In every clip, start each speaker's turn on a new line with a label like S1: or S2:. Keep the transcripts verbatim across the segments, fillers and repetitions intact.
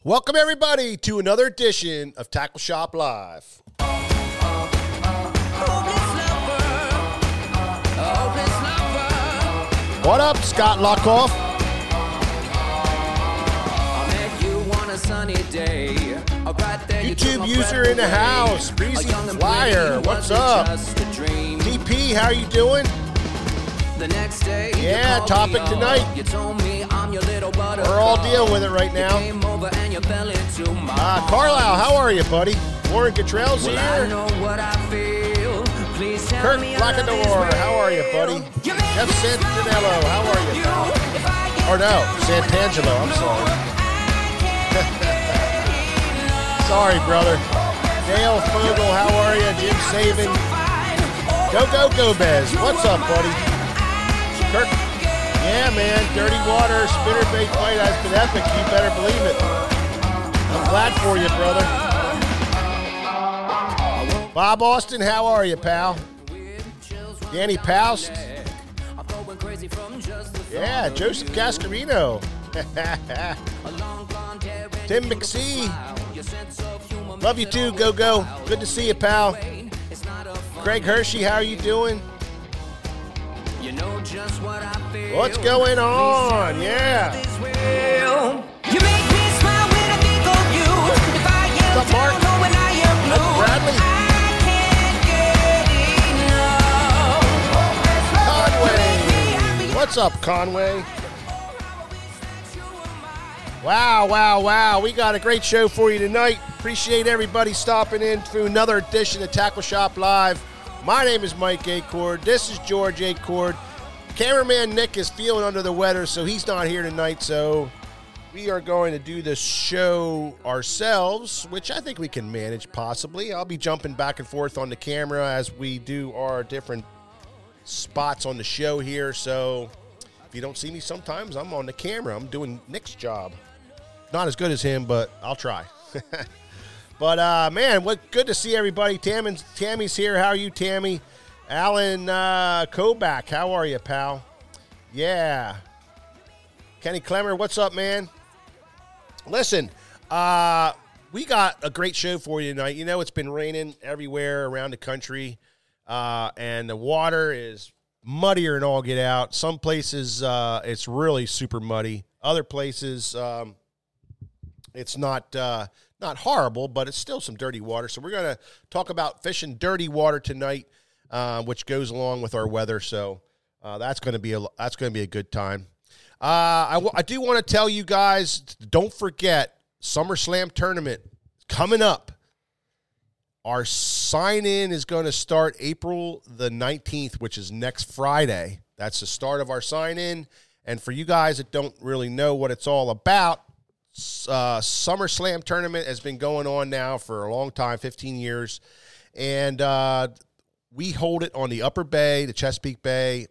S1: Welcome, everybody, to another edition of Tackle Shop Live. What up, Scott Lockoff? YouTube user in the house, Breezy Flyer. What's up? T P, how you doing? Yeah, topic tonight. We're all dealing with it right now. Uh, Carlisle, how are you, buddy? Warren Cottrell's here. Kurt Blackador, how are you, buddy? Jeff Santanello, how are you, pal? Or no, Santangelo, I'm sorry. Sorry, brother. Dale Fogel, how are you? Jim Saban. Go, go, go, Bez. What's up, buddy? Kirk. Yeah, man. Dirty water, spinnerbait fight has been epic. You better believe it. I'm glad for you, brother. Bob Austin, how are you, pal? Danny Poust. Yeah, Joseph Cascarino. Tim McSee. Love you too, go go. Good to see you, pal. Craig Hershey, how are you doing? What's going on? Yeah. What's up, Mark? That's Bradley. Conway. What's up, Conway? Wow, wow, wow. We got a great show for you tonight. Appreciate everybody stopping in through another edition of Tackle Shop Live. My name is Mike Acord. This is George Acord. Cameraman Nick is feeling under the weather, so he's not here tonight. So we are going to do this show ourselves, which I think we can manage possibly. I'll be jumping back and forth on the camera as we do our different spots on the show here. So if you don't see me sometimes, I'm on the camera. I'm doing Nick's job. Not as good as him, but I'll try. But, uh, man, what good to see everybody. Tam Tammy's here. How are you, Tammy? Alan uh, Kobach, how are you, pal? Yeah. Kenny Clemmer, what's up, man? Listen, uh, we got a great show for you tonight. You know, it's been raining everywhere around the country, uh, and the water is muddier than all get out. Some places uh, it's really super muddy. Other places um, it's not uh, not horrible, but it's still some dirty water. So we're going to talk about fishing dirty water tonight, uh, which goes along with our weather. So uh, that's going to be a that's going to be a good time. Uh, I, w- I do want to tell you guys, don't forget SummerSlam tournament coming up. Our sign-in is going to start April the nineteenth, which is next Friday. That's the start of our sign-in. And for you guys that don't really know what it's all about, uh, SummerSlam tournament has been going on now for a long time, fifteen years. And uh, we hold it on the Upper Bay, the Chesapeake Bay,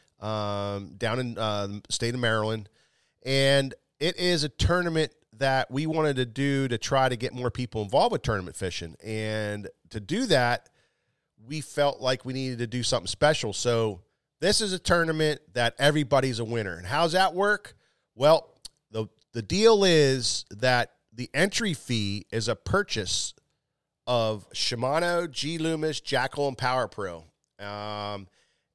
S1: um, down in uh, the state of Maryland. And it is a tournament that we wanted to do to try to get more people involved with tournament fishing. And to do that, we felt like we needed to do something special. So this is a tournament that everybody's a winner. And how's that work? Well, the the deal is that the entry fee is a purchase of Shimano, G Loomis, Jackal, and Power Pro. Um,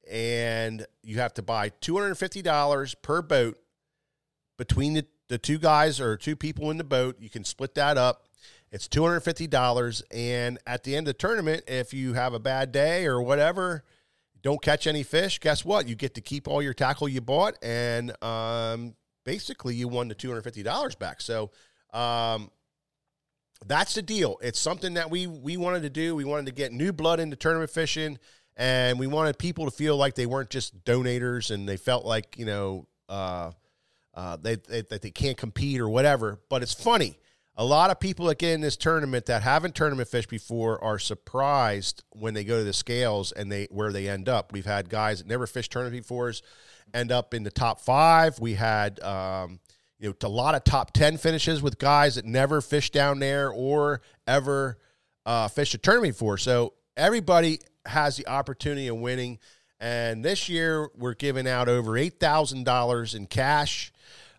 S1: and you have to buy two hundred fifty dollars per boat between the, the two guys or two people in the boat. You can split that up. It's two hundred fifty dollars. And at the end of the tournament, if you have a bad day or whatever, don't catch any fish, guess what? You get to keep all your tackle you bought, and um, basically you won the two hundred fifty dollars back. So um, that's the deal. It's something that we we wanted to do. We wanted to get new blood into tournament fishing, and we wanted people to feel like they weren't just donators and they felt like, you know, uh, uh, they, they, that they can't compete or whatever. But it's funny. A lot of people that get in this tournament that haven't tournament fished before are surprised when they go to the scales and they where they end up. We've had guys that never fished tournament before end up in the top five. We had um, you know a lot of top ten finishes with guys that never fished down there or ever uh, fished a tournament before. So everybody has the opportunity of winning. And this year we're giving out over eight thousand dollars in cash.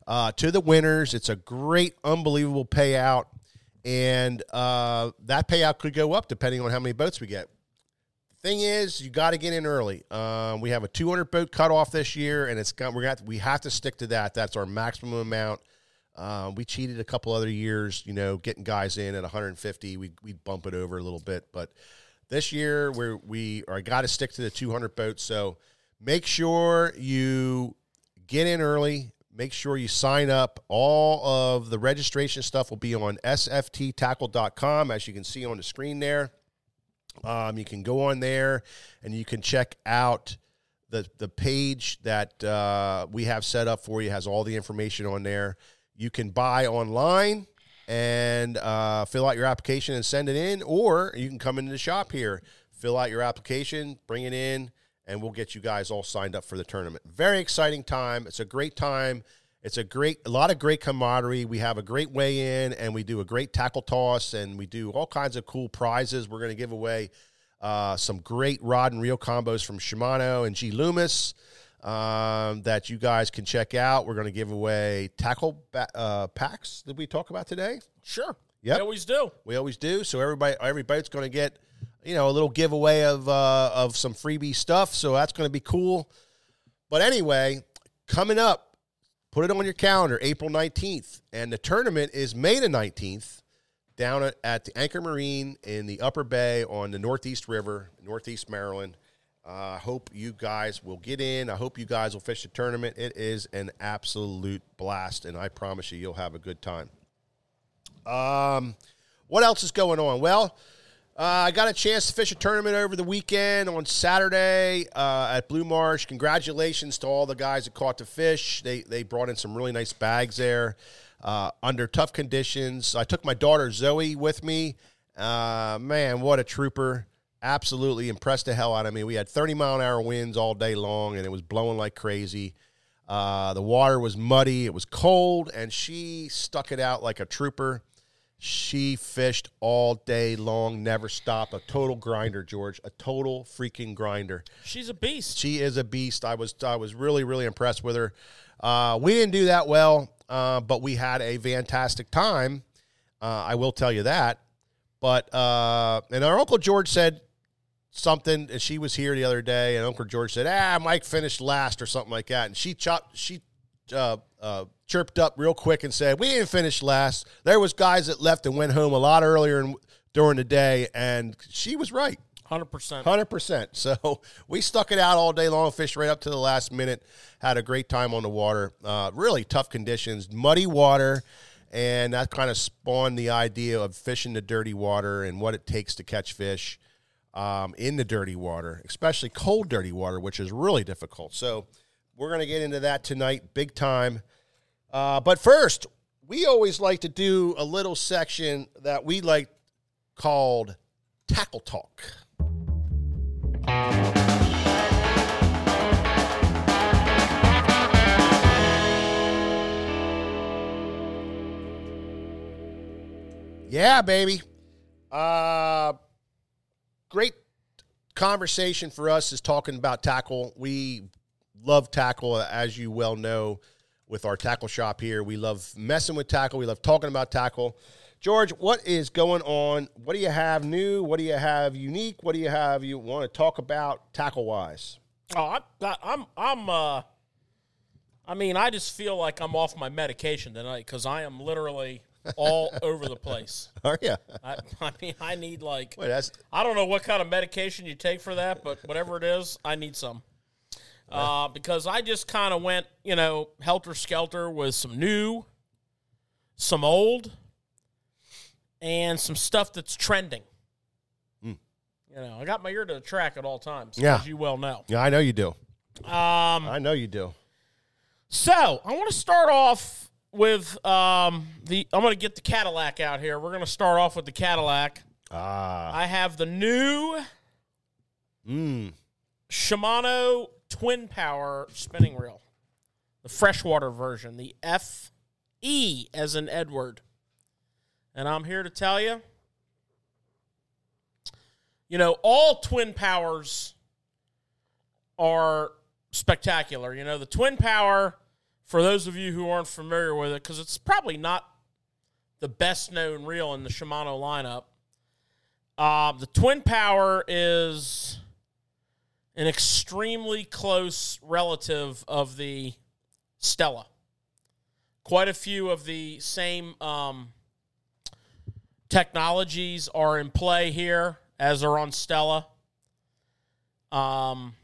S1: uh, to the winners. It's a great, unbelievable payout, and uh, that payout could go up depending on how many boats we get. Thing is, you got to get in early. Um, we have a two hundred boat cutoff this year, and it's got, we're got we have to stick to that. That's our maximum amount. Uh, we cheated a couple other years, you know, getting guys in at one hundred fifty. We we bump it over a little bit, but this year we're we are got to stick to the two hundred boats. So make sure you get in early. Make sure you sign up. All of the registration stuff will be on S F T tackle dot com, as you can see on the screen there. Um, you can go on there and you can check out the the page that uh, we have set up for you. It has all the information on there. You can buy online and uh, fill out your application and send it in, or you can come into the shop here, fill out your application, bring it in, and we'll get you guys all signed up for the tournament. Very exciting time. It's a great time. It's a great, a lot of great camaraderie. We have a great weigh-in, and we do a great tackle toss, and we do all kinds of cool prizes. We're going to give away uh, some great rod and reel combos from Shimano and G. Loomis um, that you guys can check out. We're going to give away tackle ba- uh, packs that we talk about today.
S2: Sure.
S1: Yep.
S2: We always do.
S1: We always do. So everybody, every boat's going to get, you know, a little giveaway of uh, of some freebie stuff. So that's going to be cool. But anyway, coming up, put it on your calendar, April nineteenth. And the tournament is May the nineteenth down at, at the Anchor Marine in the Upper Bay on the Northeast River, Northeast Maryland. I uh, hope you guys will get in. I hope you guys will fish the tournament. It is an absolute blast, and I promise you, you'll have a good time. Um, what else is going on? Well, uh, I got a chance to fish a tournament over the weekend on Saturday uh, at Blue Marsh. Congratulations to all the guys that caught the fish. They they brought in some really nice bags there uh, under tough conditions. I took my daughter Zoe with me. Uh, man, what a trooper. Absolutely impressed the hell out of me. We had thirty mile an hour winds all day long, and it was blowing like crazy. Uh, the water was muddy. It was cold, and she stuck it out like a trooper. She fished all day long, never stopped. A total grinder, George. A total freaking grinder.
S2: She's a beast.
S1: She is a beast. I was I was really, really impressed with her. Uh, we didn't do that well, uh, but we had a fantastic time. Uh, I will tell you that. But, uh, and our Uncle George said something, and she was here the other day, and Uncle George said, ah, Mike finished last or something like that. And she chopped, she uh, uh, chirped up real quick and said, we didn't finish last. There was guys that left and went home a lot earlier in, during the day, and she was right.
S2: one hundred percent.
S1: one hundred percent. So we stuck it out all day long, fished right up to the last minute, had a great time on the water. Uh, really tough conditions, muddy water, and that kind of spawned the idea of fishing the dirty water and what it takes to catch fish um, in the dirty water, especially cold dirty water, which is really difficult. So we're going to get into that tonight, big time. Uh, but first, we always like to do a little section that we like called Tackle Talk. Yeah, baby. Uh, great conversation for us is talking about tackle. We love tackle, as you well know, with our tackle shop here. We love messing with tackle. We love talking about tackle. George, what is going on? What do you have new? What do you have unique? What do you have you want to talk about tackle-wise?
S2: Oh, I, I'm, I'm, uh, I mean, I just feel like I'm off my medication tonight because I am literally all over the place.
S1: Are you?
S2: I, I mean, I need like,
S1: Wait, that's,
S2: I don't know what kind of medication you take for that, but whatever it is, I need some. Uh, because I just kind of went, you know, helter-skelter with some new, some old, and some stuff that's trending.
S1: Mm.
S2: You know, I got my ear to the track at all times,
S1: Yeah.
S2: as you well know.
S1: yeah, I know you do.
S2: Um,
S1: I know you do.
S2: So, I want to start off with um, the, I'm going to get the Cadillac out here. We're going to start off with the Cadillac.
S1: Ah.
S2: I have the new
S1: Mm.
S2: Shimano Twin Power spinning reel, the freshwater version, the F E as in Edward. And I'm here to tell you, you know, all Twin Powers are spectacular. You know, the Twin Power for those of you who aren't familiar with it, because it's probably not the best-known reel in the Shimano lineup, uh, the Twin Power is an extremely close relative of the Stella. Quite a few of the same um, technologies are in play here as are on Stella. Um,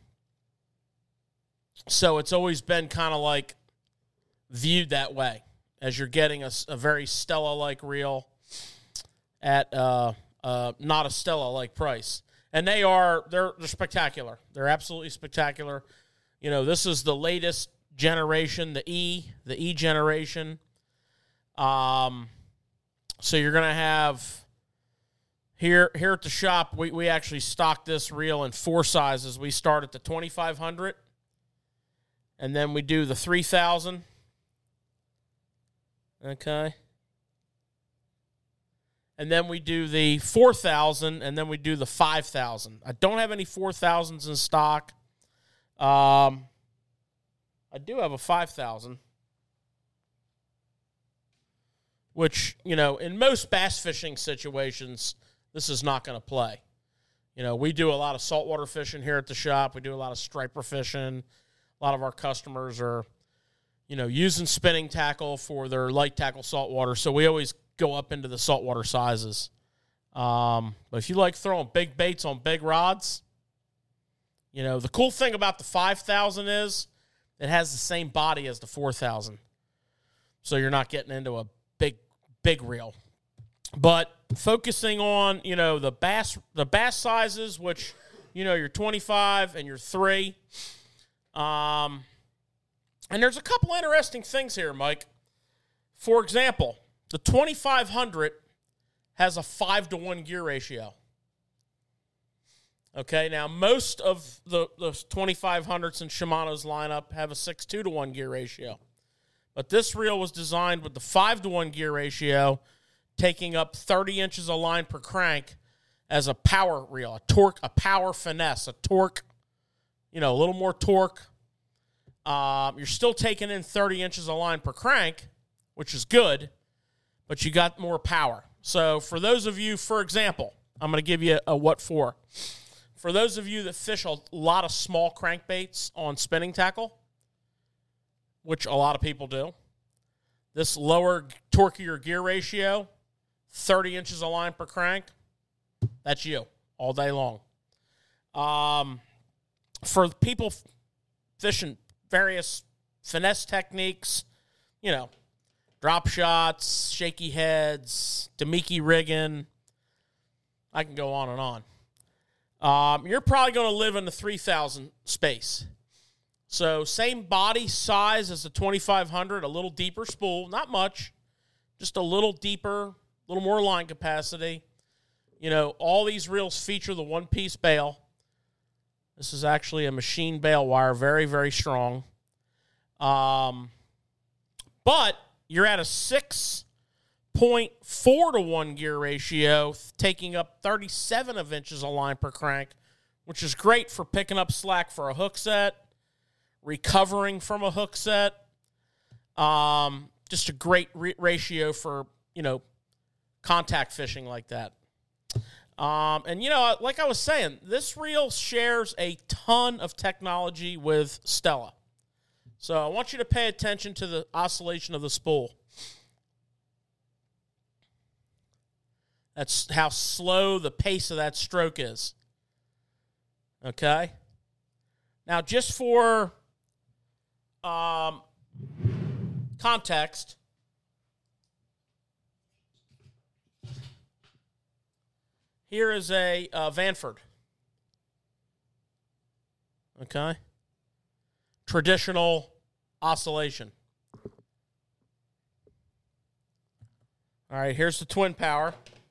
S2: so it's always been kind of like viewed that way, as you're getting a, a very Stella-like reel at uh, uh, not a Stella-like price. And they are, they're, they're spectacular. They're absolutely spectacular. You know, this is the latest generation, the E, the E generation. Um, so you're going to have, here here at the shop, we, we actually stock this reel in four sizes. We start at the twenty-five hundred, and then we do the three thousand. Okay. And then we do the four thousand, and then we do the five thousand. I don't have any four thousands in stock. Um, I do have a five thousand, which, you know, in most bass fishing situations, this is not going to play. You know, we do a lot of saltwater fishing here at the shop. We do a lot of striper fishing. A lot of our customers are, you know, using spinning tackle for their light tackle saltwater, so we always go up into the saltwater sizes. Um, but if you like throwing big baits on big rods, you know, the cool thing about the five thousand is it has the same body as the four thousand. So you're not getting into a big, big reel. But focusing on, you know, the bass, the bass sizes, which, you know, your twenty-five and your three. Um, and there's a couple interesting things here, Mike. For example, the twenty-five hundred has a five to one gear ratio. Okay, now most of the, the twenty-five hundreds in Shimano's lineup have a six two to one gear ratio. But this reel was designed with the five to one gear ratio, taking up thirty inches of line per crank as a power reel, a torque, a power finesse, a torque, you know, a little more torque. Um, you're still taking in thirty inches of line per crank, which is good, but you got more power. So for those of you, for example, I'm going to give you a what for. For those of you that fish a lot of small crankbaits on spinning tackle, which a lot of people do, this lower torqueier gear ratio, thirty inches of line per crank, that's you all day long. Um, for people fishing various finesse techniques, you know, drop shots, shaky heads, Demiki rigging, I can go on and on. Um, you're probably going to live in the three thousand space. So same body size as the twenty-five hundred, a little deeper spool, not much, just a little deeper, a little more line capacity. You know, all these reels feature the one-piece bail. This is actually a machine bail wire, very, very strong. Um, but you're at a six point four to one gear ratio, taking up thirty-seven of inches of line per crank, which is great for picking up slack for a hook set, recovering from a hook set. Um, just a great re- ratio for, you know, contact fishing like that. Um, and, you know, like I was saying, this reel shares a ton of technology with Stella. So I want you to pay attention to the oscillation of the spool. That's how slow the pace of that stroke is. Okay? Now, just for um, context, here is a uh, Vanford. Okay? Traditional oscillation. All right, here's the Twin Power.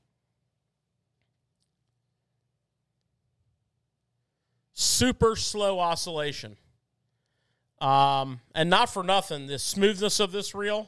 S2: Super slow oscillation. Um, and not for nothing, the smoothness of this reel,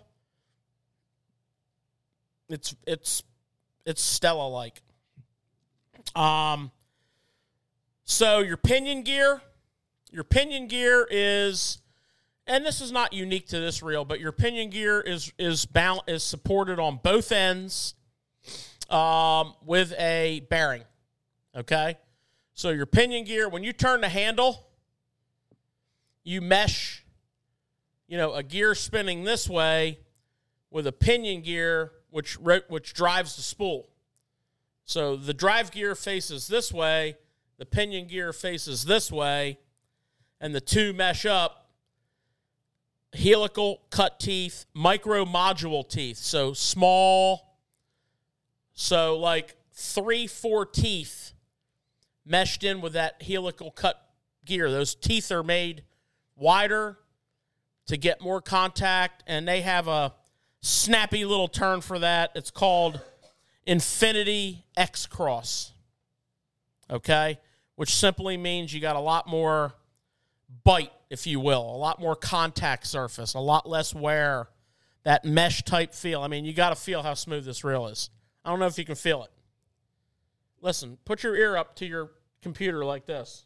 S2: it's it's it's Stella-like. Um, so your pinion gear, your pinion gear is and this is not unique to this reel, but your pinion gear is is bal- is supported on both ends um, with a bearing, okay? So your pinion gear, when you turn the handle, you mesh, you know, a gear spinning this way with a pinion gear which which drives the spool. So the drive gear faces this way, the pinion gear faces this way, and the two mesh up. Helical cut teeth, micro module teeth, so small, so like three, four teeth meshed in with that helical cut gear. Those teeth are made wider to get more contact, and they have a snappy little turn for that. It's called Infinity X-Cross, okay, which simply means you got a lot more bite, if you will, a lot more contact surface, a lot less wear, that mesh-type feel. I mean, you got to feel how smooth this reel is. I don't know if you can feel it. Listen, put your ear up to your computer like this.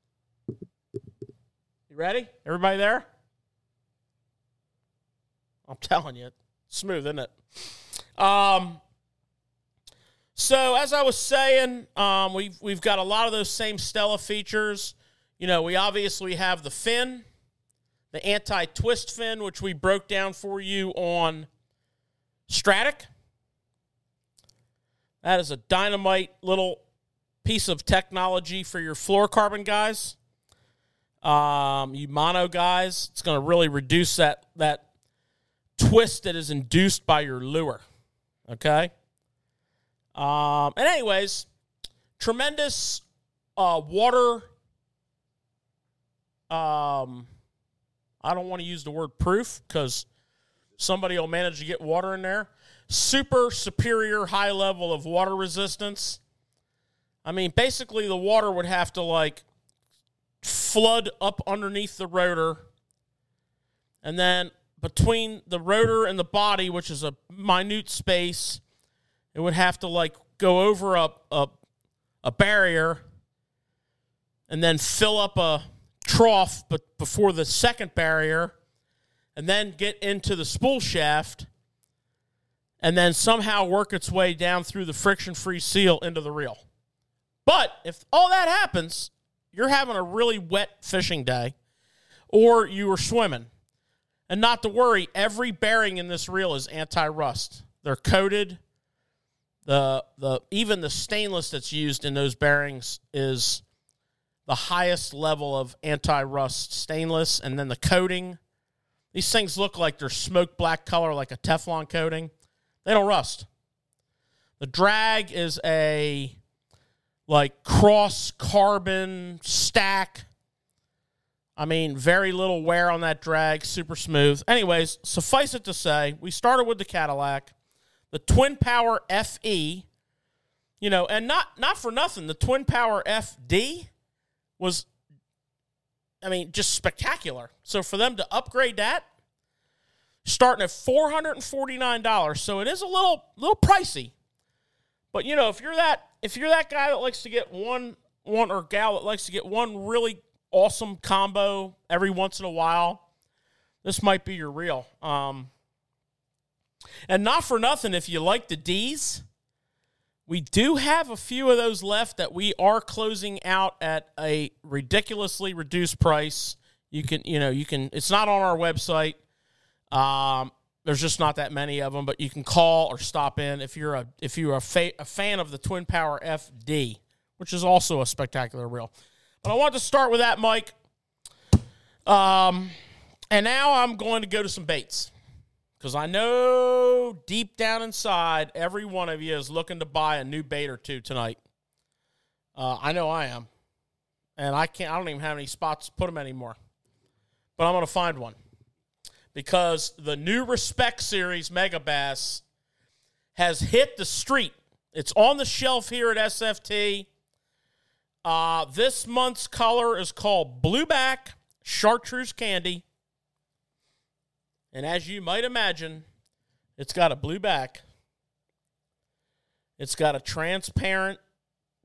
S2: You ready? Everybody there? I'm telling you, it's smooth, isn't it? Um, so as I was saying, um, we've we've got a lot of those same Stella features. You know, we obviously have the fin, the anti-twist fin, which we broke down for you on Stratic. That is a dynamite little piece of technology for your fluorocarbon guys. Um, you mono guys, it's going to really reduce that that twist that is induced by your lure. Okay? Um, and anyways, tremendous uh, water... Um, I don't want to use the word proof because somebody will manage to get water in there. Super superior high level of water resistance. I mean, basically the water would have to, like, flood up underneath the rotor. And then between the rotor and the body, which is a minute space, it would have to, like, go over a, a, a barrier and then fill up a trough but before the second barrier, and then get into the spool shaft, and then somehow work its way down through the friction-free seal into the reel. But if all that happens, you're having a really wet fishing day, or you are swimming. And not to worry, every bearing in this reel is anti-rust. They're coated. The the even the stainless that's used in those bearings is the highest level of anti-rust stainless, and then the coating. These things look like they're smoke black color, like a Teflon coating. They don't rust. The drag is a like cross carbon stack. I mean, very little wear on that drag, super smooth. Anyways, suffice it to say, we started with the Cadillac, the Twin Power F E, you know, and not not for nothing, the Twin Power F D was, I mean, just spectacular. So for them to upgrade that, starting at four hundred forty-nine dollars, so it is a little little pricey. But you know, if you're that if you're that guy that likes to get one one or gal that likes to get one really awesome combo every once in a while, this might be your reel. Um, and not for nothing, if you like the D's, we do have a few of those left that we are closing out at a ridiculously reduced price. You can, you know, you can, it's not on our website. Um, there's just not that many of them, but you can call or stop in if you're a, if you're a, fa- a fan of the Twin Power F D, which is also a spectacular reel. But I want to start with that, Mike. Um, and now I'm going to go to some baits. Because I know deep down inside, every one of you is looking to buy a new bait or two tonight. Uh, I know I am. And I can't, I don't even have any spots to put them anymore. But I'm going to find one. Because the new Respect Series Megabass has hit the street. It's on the shelf here at S F T. Uh, this month's color is called Blueback Chartreuse Candy. And as you might imagine, it's got a blue back. It's got a transparent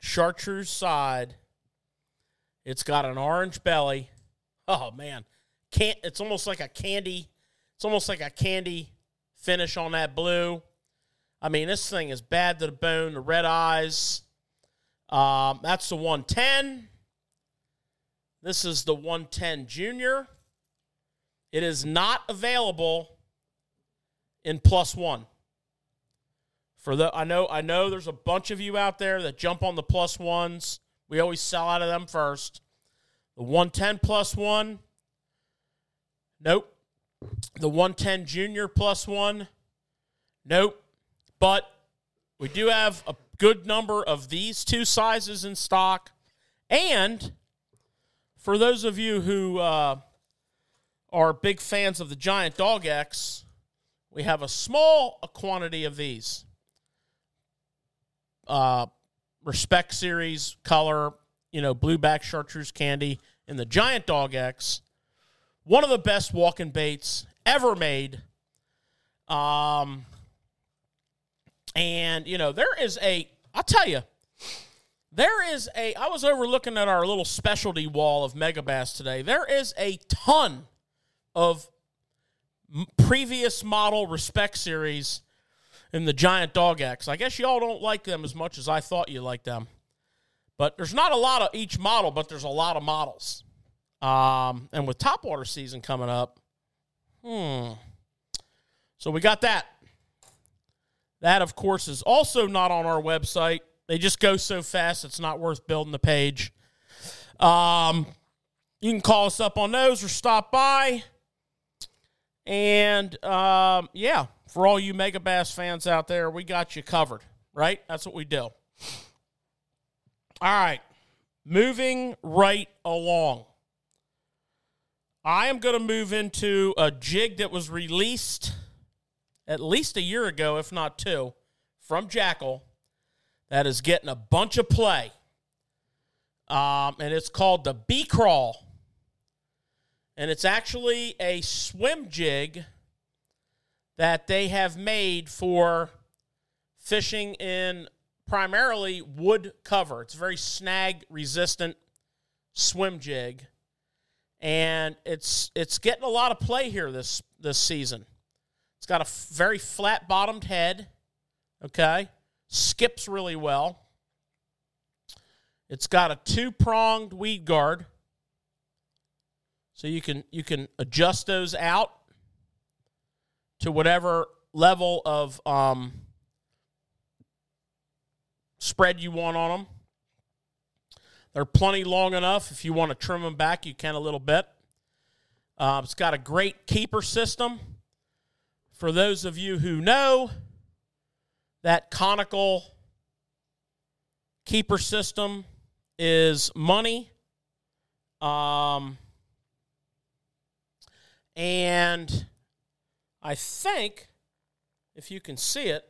S2: chartreuse side. It's got an orange belly. Oh, man. can't. It's almost like a candy. It's almost like a candy finish on that blue. I mean, this thing is bad to the bone. The red eyes. Um, that's the one ten. This is the one ten Junior. It is not available in plus one. For the, I know, I know there's a bunch of you out there that jump on the plus ones. We always sell out of them first. The one ten plus one. Nope. The one ten Junior plus one. Nope. But we do have a good number of these two sizes in stock. And for those of you who uh, are big fans of the Giant Dog X, we have a small quantity of these. Uh, Respect Series color, you know, blueback chartreuse candy in the Giant Dog X. One of the best walking baits ever made. Um, and, you know, there is a, I'll tell you, there is a, I was over looking at our little specialty wall of Megabass today. There is a ton of m- previous model Respect Series in the Giant Dog X. I guess y'all don't like them as much as I thought you liked them. But there's not a lot of each model, but there's a lot of models. Um, and with topwater season coming up, hmm. So we got that. That, of course, is also not on our website. They just go so fast, it's not worth building the page. Um, you can call us up on those or stop by. And, um, yeah, for all you Megabass fans out there, we got you covered, right? That's what we do. All right, moving right along. I am going to move into a jig that was released at least a year ago, if not two, from Jackal, that is getting a bunch of play. Um, and it's called the B-Crawl. And it's actually a swim jig that they have made for fishing in primarily wood cover. It's a very snag-resistant swim jig. And it's it's getting a lot of play here this, this season. It's got a f- very flat-bottomed head, okay? Skips really well. It's got a two-pronged weed guard. So you can you can adjust those out to whatever level of um, spread you want on them. They're plenty long enough. If you want to trim them back, you can a little bit. Uh, it's got a great keeper system. For those of you who know, that conical keeper system is money. Um, and I think, if you can see it,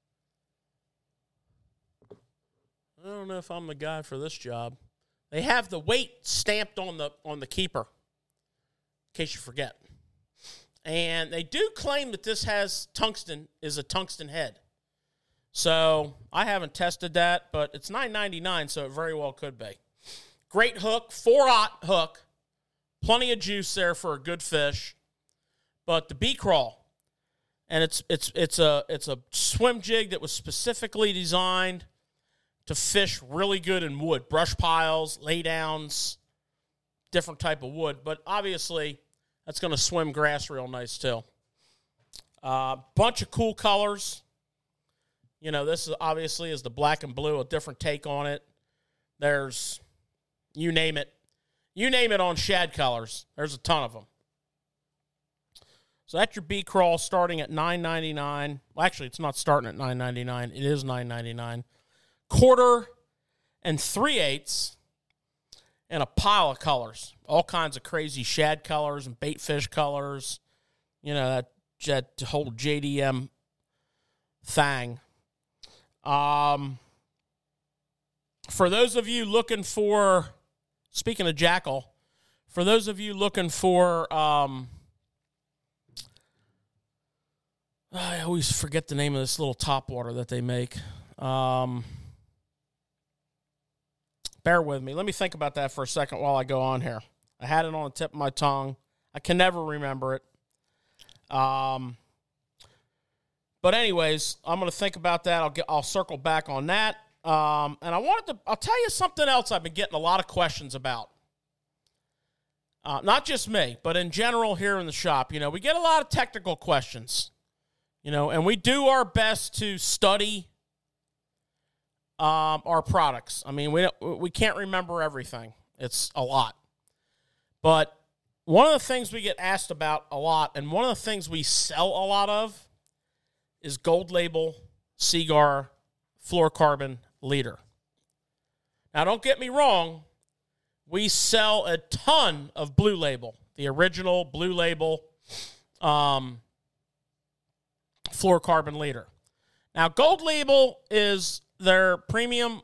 S2: I don't know if I'm the guy for this job. They have the weight stamped on the on the keeper, in case you forget. And they do claim that this has tungsten, is a tungsten head. So I haven't tested that, but it's nine ninety-nine, so it very well could be. Great hook, four-aught hook. Plenty of juice there for a good fish. But the B-Crawl, and it's it's it's a it's a swim jig that was specifically designed to fish really good in wood, brush piles, laydowns, different type of wood. But obviously, that's going to swim grass real nice too. A uh, bunch of cool colors. You know, this is obviously is the black and blue, a different take on it. There's, you name it. You name it on shad colors. There's a ton of them. So that's your B-Crawl starting at nine ninety-nine. Well, actually, it's not starting at nine ninety-nine. It is nine ninety-nine. Quarter and three-eighths and a pile of colors. All kinds of crazy shad colors and baitfish colors. You know, that, that whole J D M thing. Um, for those of you looking for, speaking of Jackal, for those of you looking for, um, I always forget the name of this little topwater that they make. Um, bear with me. Let me think about that for a second while I go on here. I had it on the tip of my tongue. I can never remember it. Um, but anyways, I'm going to think about that. I'll get, I'll circle back on that. Um, and I wanted to, I'll tell you something else I've been getting a lot of questions about. Uh, not just me, but in general here in the shop. You know, we get a lot of technical questions, you know, and we do our best to study um, our products. I mean, we don't, we can't remember everything. It's a lot. But one of the things we get asked about a lot, and one of the things we sell a lot of, is Gold Label Seaguar Fluorocarbon Leader. Now, don't get me wrong. We sell a ton of Blue Label, the original Blue Label um, Fluorocarbon Leader. Now, Gold Label is their premium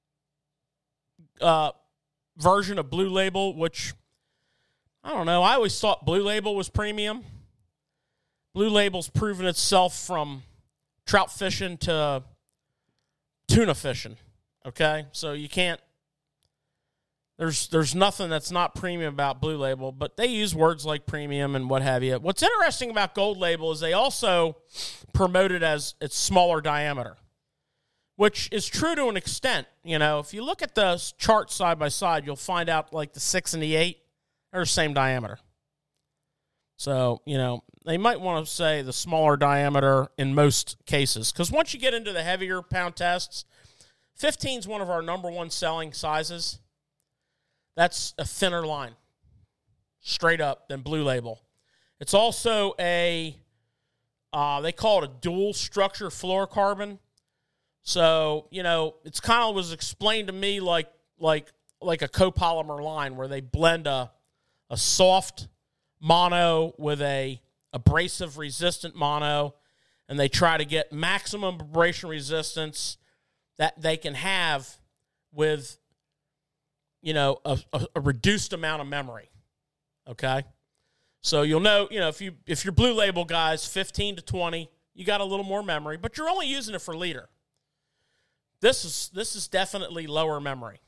S2: uh, version of Blue Label, which, I don't know, I always thought Blue Label was premium. Blue Label's proven itself from trout fishing to tuna fishing, okay? So you can't, there's there's nothing that's not premium about Blue Label, but they use words like premium and what have you. What's interesting about Gold Label is they also promote it as its smaller diameter, which is true to an extent. You know, if you look at the chart side by side, you'll find out like the six and the eight are the same diameter. So, you know, they might want to say the smaller diameter in most cases, because once you get into the heavier pound tests, fifteen is one of our number one selling sizes. That's a thinner line, straight up, than Blue Label. It's also a, uh, they call it a dual structure fluorocarbon. So, you know, it's kind of was explained to me like like like a copolymer line where they blend a a soft mono with a abrasive resistant mono, and they try to get maximum abrasion resistance that they can have with, you know, a, a, a reduced amount of memory. Okay? So you'll know, you know, if you if your Blue Label guys fifteen to twenty, you got a little more memory, but you're only using it for leader. This is this is definitely lower memory.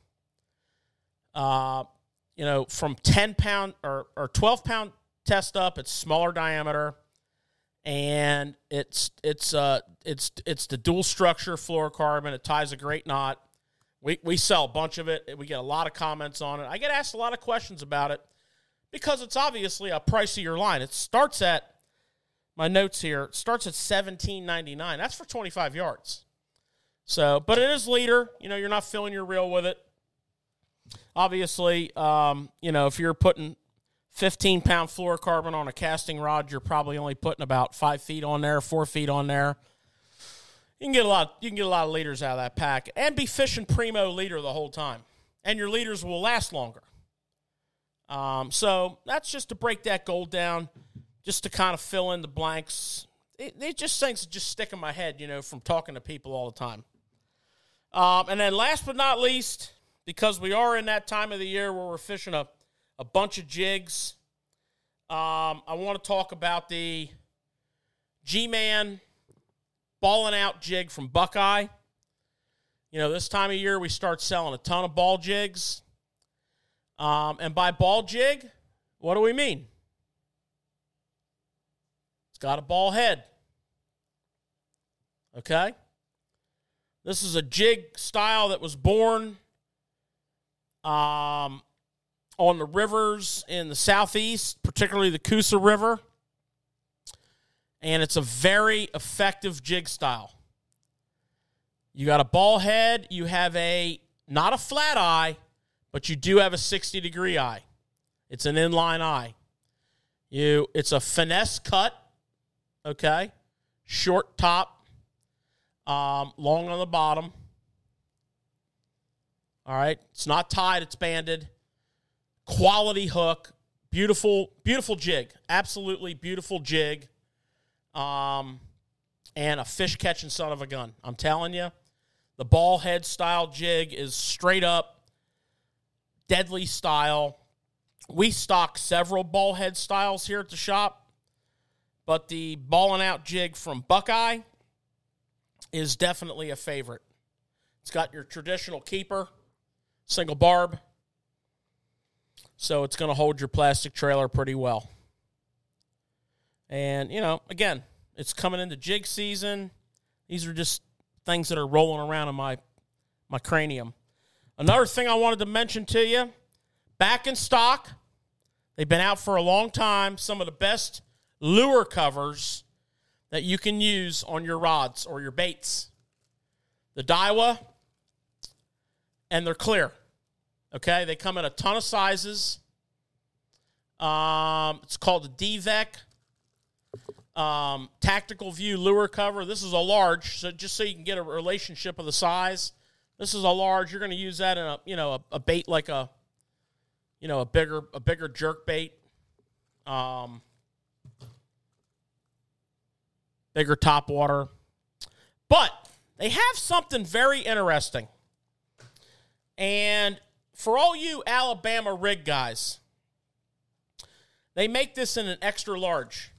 S2: Uh, you know, from ten pound or, or twelve pound test up, it's smaller diameter, and it's it's uh it's it's the dual structure fluorocarbon. It ties a great knot. We we sell a bunch of it. We get a lot of comments on it. I get asked a lot of questions about it because it's obviously a pricier line. It starts at, my notes here, it starts at seventeen ninety-nine. That's for twenty-five yards. So, but it is leader. You know, you're not filling your reel with it. Obviously, um, you know, if you're putting fifteen pound fluorocarbon on a casting rod, you're probably only putting about five feet on there, four feet on there. You can get a lot. You can get a lot of leaders out of that pack, and be fishing primo leader the whole time, and your leaders will last longer. Um, so that's just to break that goal down, just to kind of fill in the blanks. It, it just things that just stick in my head, you know, from talking to people all the time. Um, and then last but not least, because we are in that time of the year where we're fishing a, a bunch of jigs, um, I want to talk about the G-Man Ballin' Out jig from Buckeye. You know, this time of year we start selling a ton of ball jigs. Um, and by ball jig, what do we mean? It's got a ball head. Okay? This is a jig style that was born um, on the rivers in the southeast, particularly the Coosa River. And it's a very effective jig style. You got a ball head. You have a, not a flat eye, but you do have a sixty degree eye. It's an inline eye. You, it's a finesse cut, okay? Short top. Um, long on the bottom. All right. It's not tied. It's banded. Quality hook. Beautiful, beautiful jig. Absolutely beautiful jig. Um, and a fish catching son of a gun. I'm telling you, the ball head style jig is straight up deadly style. We stock several ball head styles here at the shop, but the Ballin' Out jig from Buckeye is definitely a favorite. It's got your traditional keeper, single barb, so it's going to hold your plastic trailer pretty well. And, you know, again, it's coming into jig season. These are just things that are rolling around in my, my cranium. Another thing I wanted to mention to you, back in stock. They've been out for a long time. Some of the best lure covers that you can use on your rods or your baits. The Daiwa, and they're clear. Okay, they come in a ton of sizes. Um, it's called the D V E C um, Tactical View Lure Cover. This is a large, so just so you can get a relationship of the size. This is a large. You're going to use that in a you know a, a bait like a you know a bigger a bigger jerk bait, um, bigger top water. But they have something very interesting, and for all you Alabama rig guys, they make this in an extra large.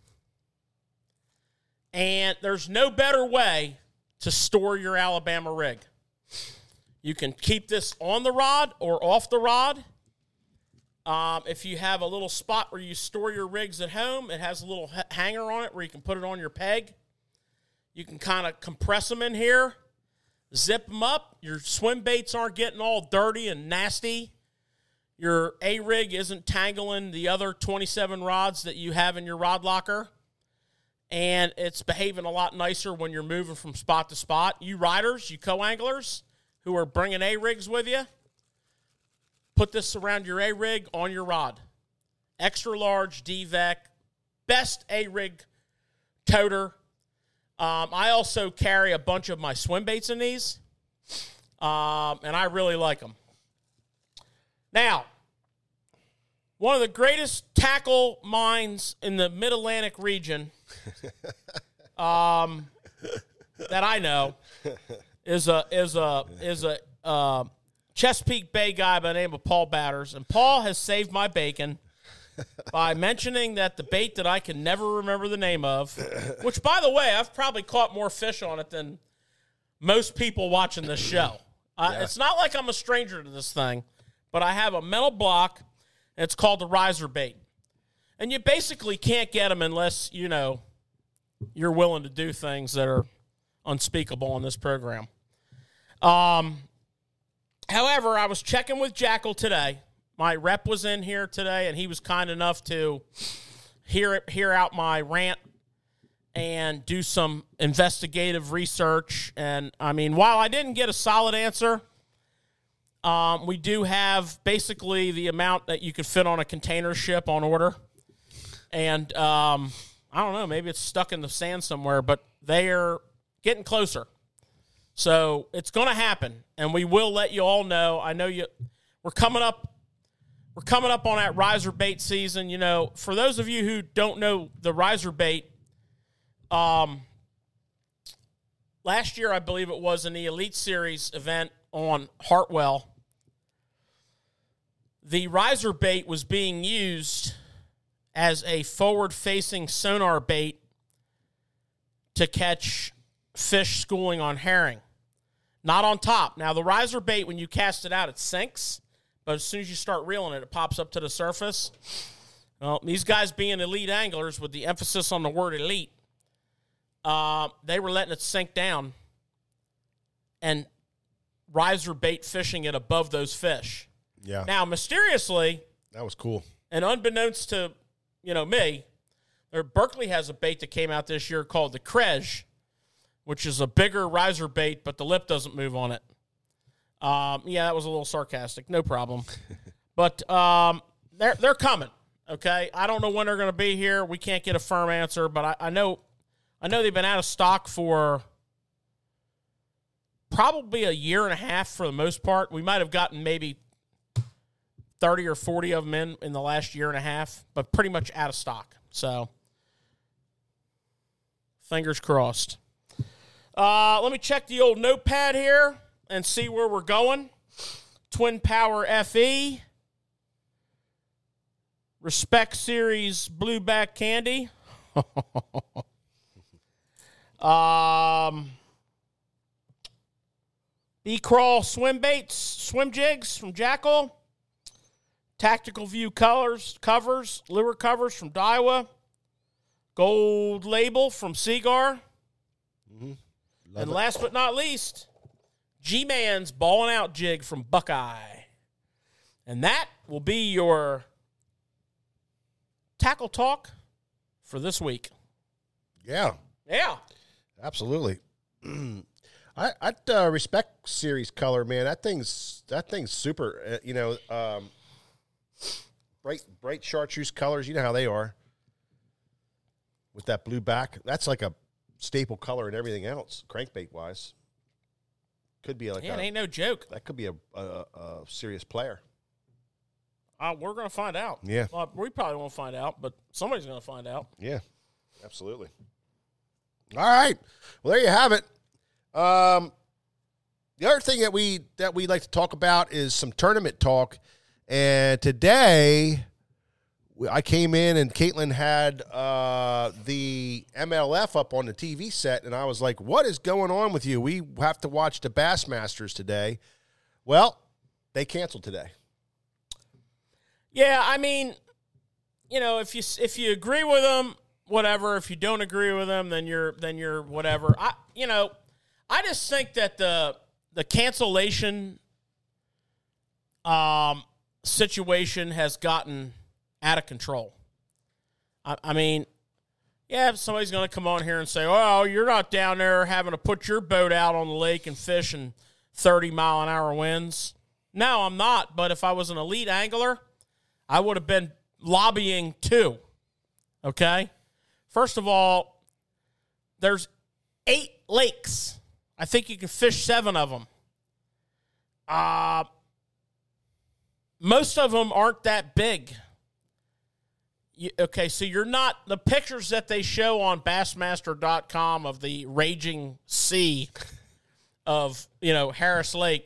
S2: And there's no better way to store your Alabama rig. You can keep this on the rod or off the rod. Um, if you have a little spot where you store your rigs at home, it has a little ha- hanger on it where you can put it on your peg. You can kind of compress them in here, zip them up. Your swim baits aren't getting all dirty and nasty. Your A-rig isn't tangling the other twenty-seven rods that you have in your rod locker. And it's behaving a lot nicer when you're moving from spot to spot. You riders, you co-anglers who are bringing A-rigs with you, put this around your A-rig on your rod. Extra large D V E C, best A-rig toter. Um, I also carry a bunch of my swim baits in these, um, and I really like them. Now, one of the greatest tackle mines in the Mid-Atlantic region um, that I know is a is a is a uh, Chesapeake Bay guy by the name of Paul Batters, and Paul has saved my bacon by mentioning that the bait that I can never remember the name of, which, by the way, I've probably caught more fish on it than most people watching this show. Uh, yeah. It's not like I'm a stranger to this thing, but I have a metal block, and it's called the riser bait. And you basically can't get them unless, you know, you're willing to do things that are unspeakable on this program. Um, however, I was checking with Jackal today. My rep was in here today, and he was kind enough to hear it, hear out my rant and do some investigative research. And, I mean, while I didn't get a solid answer, um, we do have basically the amount that you could fit on a container ship on order. And um, I don't know, maybe it's stuck in the sand somewhere, but they are getting closer. So it's going to happen, and we will let you all know. I know you. We're coming up. We're coming up on that riser bait season. You know, for those of you who don't know the riser bait, um, last year I believe it was in the Elite Series event on Hartwell, the riser bait was being used as a forward-facing sonar bait to catch fish schooling on herring. Not on top. Now, the riser bait, when you cast it out, it sinks. But as soon as you start reeling it, it pops up to the surface. Well, these guys being elite anglers with the emphasis on the word elite, uh, they were letting it sink down and riser bait fishing it above those fish.
S1: Yeah.
S2: Now, mysteriously,
S1: that was cool.
S2: And unbeknownst to, you know, me, there, Berkeley has a bait that came out this year called the Krej, which is a bigger riser bait, but the lip doesn't move on it. Um, yeah, that was a little sarcastic. No problem. But um, they're they're coming. Okay, I don't know when they're going to be here. We can't get a firm answer, but I, I know I know they've been out of stock for probably a year and a half for the most part. We might have gotten maybe thirty or forty of them in in the last year and a half, but pretty much out of stock. So fingers crossed. Uh, let me check the old notepad here and see where we're going. Twin Power F E. Respect Series Blueback Candy. um, B-Crawl Swim Baits, Swim Jigs from Jackal. Tactical View colors, covers, lure covers from Daiwa. Gold label from Seagar.
S1: Mm-hmm.
S2: And
S1: it.
S2: last but not least, G-Man's Ballin' Out jig from Buckeye. And that will be your tackle talk for this week.
S1: Yeah.
S2: Yeah.
S1: Absolutely. I I uh, respect series color, man. That thing's that thing's super. Uh, you know, um, bright bright chartreuse colors. You know how they are with that blue back. That's like a staple color and everything else, crankbait wise. Could be like
S2: yeah,
S1: a,
S2: it ain't no joke.
S1: That could be a, a, a serious player.
S2: Uh, we're gonna find out.
S1: Yeah,
S2: well, we probably won't find out, but somebody's gonna find out.
S1: Yeah, absolutely. All right, well there you have it. Um, the other thing that we that we like to talk about is some tournament talk, and today I came in and Caitlin had uh, the M L F up on the T V set, and I was like, "What is going on with you? We have to watch the Bassmasters today." Well, they canceled today.
S2: Yeah, I mean, you know, if you if you agree with them, whatever. If you don't agree with them, then you're then you're whatever. I you know, I just think that the the cancellation um situation has gotten out of control. I, I mean, yeah, somebody's going to come on here and say, "Oh, you're not down there having to put your boat out on the lake and fish in thirty mile an hour winds." No, I'm not. But if I was an elite angler, I would have been lobbying too, okay? First of all, there's eight lakes. I think you can fish seven of them. Uh, most of them aren't that big. You, okay, so you're not – the pictures that they show on Bassmaster dot com of the raging sea of, you know, Harris Lake,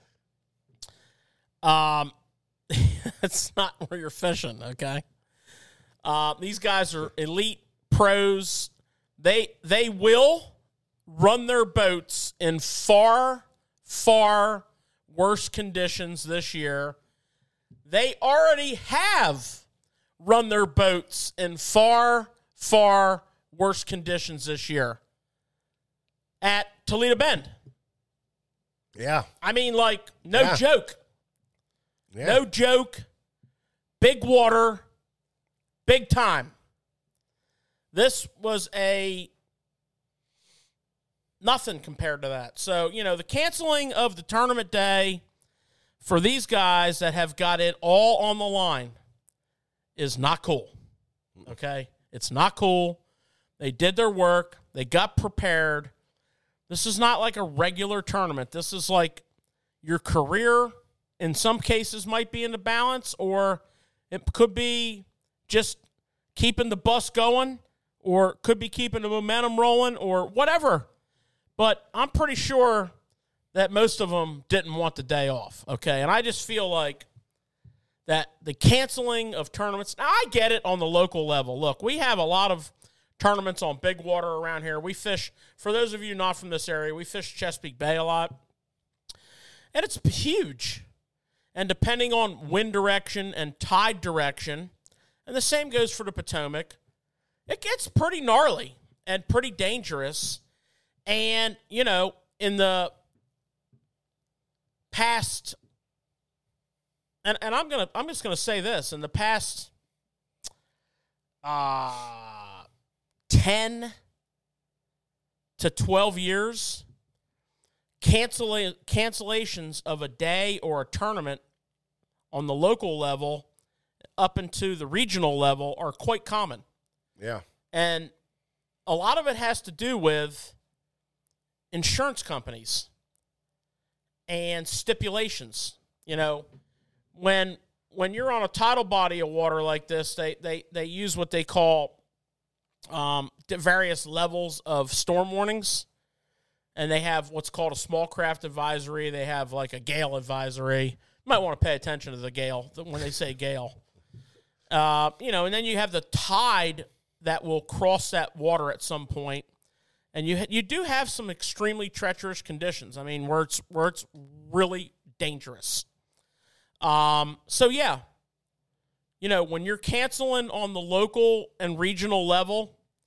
S2: um, that's not where you're fishing, okay? Uh, these guys are elite pros. They they will run their boats in far, far worse conditions this year. They already have run their boats in far, far worse conditions this year at Toledo Bend.
S1: Yeah.
S2: I mean, like, no
S1: yeah.
S2: joke.
S1: Yeah.
S2: No joke. Big water. Big time. This was a nothing compared to that. So, you know, the canceling of the tournament day for these guys that have got it all on the line is not cool. Okay? It's not cool. They did their work. They got prepared. This is not like a regular tournament. This is like your career, in some cases, might be in the balance, or it could be just keeping the bus going, or could be keeping the momentum rolling, or whatever. But I'm pretty sure that most of them didn't want the day off, okay? And I just feel like that the canceling of tournaments, now I get it on the local level. Look, we have a lot of tournaments on big water around here. We fish, for those of you not from this area, we fish Chesapeake Bay a lot. And it's huge. And depending on wind direction and tide direction, and the same goes for the Potomac, it gets pretty gnarly and pretty dangerous. And, you know, in the past, and, and I'm gonna I'm just gonna say this, in the past uh ten to twelve years, cancel cancellations of a day or a tournament on the local level up into the regional level are quite common.
S1: Yeah.
S2: And a lot of it has to do with insurance companies and stipulations. You know, when when you're on a tidal body of water like this, they they, they use what they call um, various levels of storm warnings. And they have what's called a small craft advisory. They have like a gale advisory. You might want to pay attention to the gale when they say gale. Uh, you know, and then you have the tide that will cross that water at some point. And you you do have some extremely treacherous conditions. I mean, where it's where it's really dangerous. Um, so yeah, you know, when you're canceling on the local and regional level,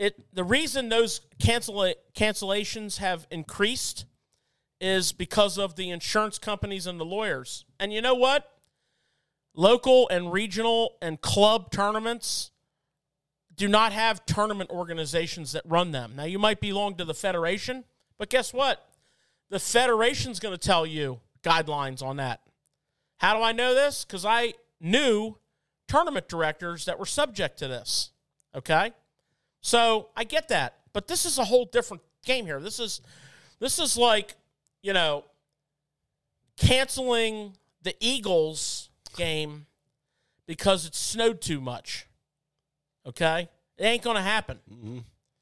S2: it the reason those cancel cancellations have increased is because of the insurance companies and the lawyers. And you know what? Local and regional and club tournaments do not have tournament organizations that run them. Now, you might belong to the federation, but guess what? The federation's going to tell you guidelines on that. How do I know this? Because I knew tournament directors that were subject to this, okay? So I get that, but this is a whole different game here. This is this is like, you know, canceling the Eagles game because it snowed too much, okay? It ain't going to happen. Mm-hmm.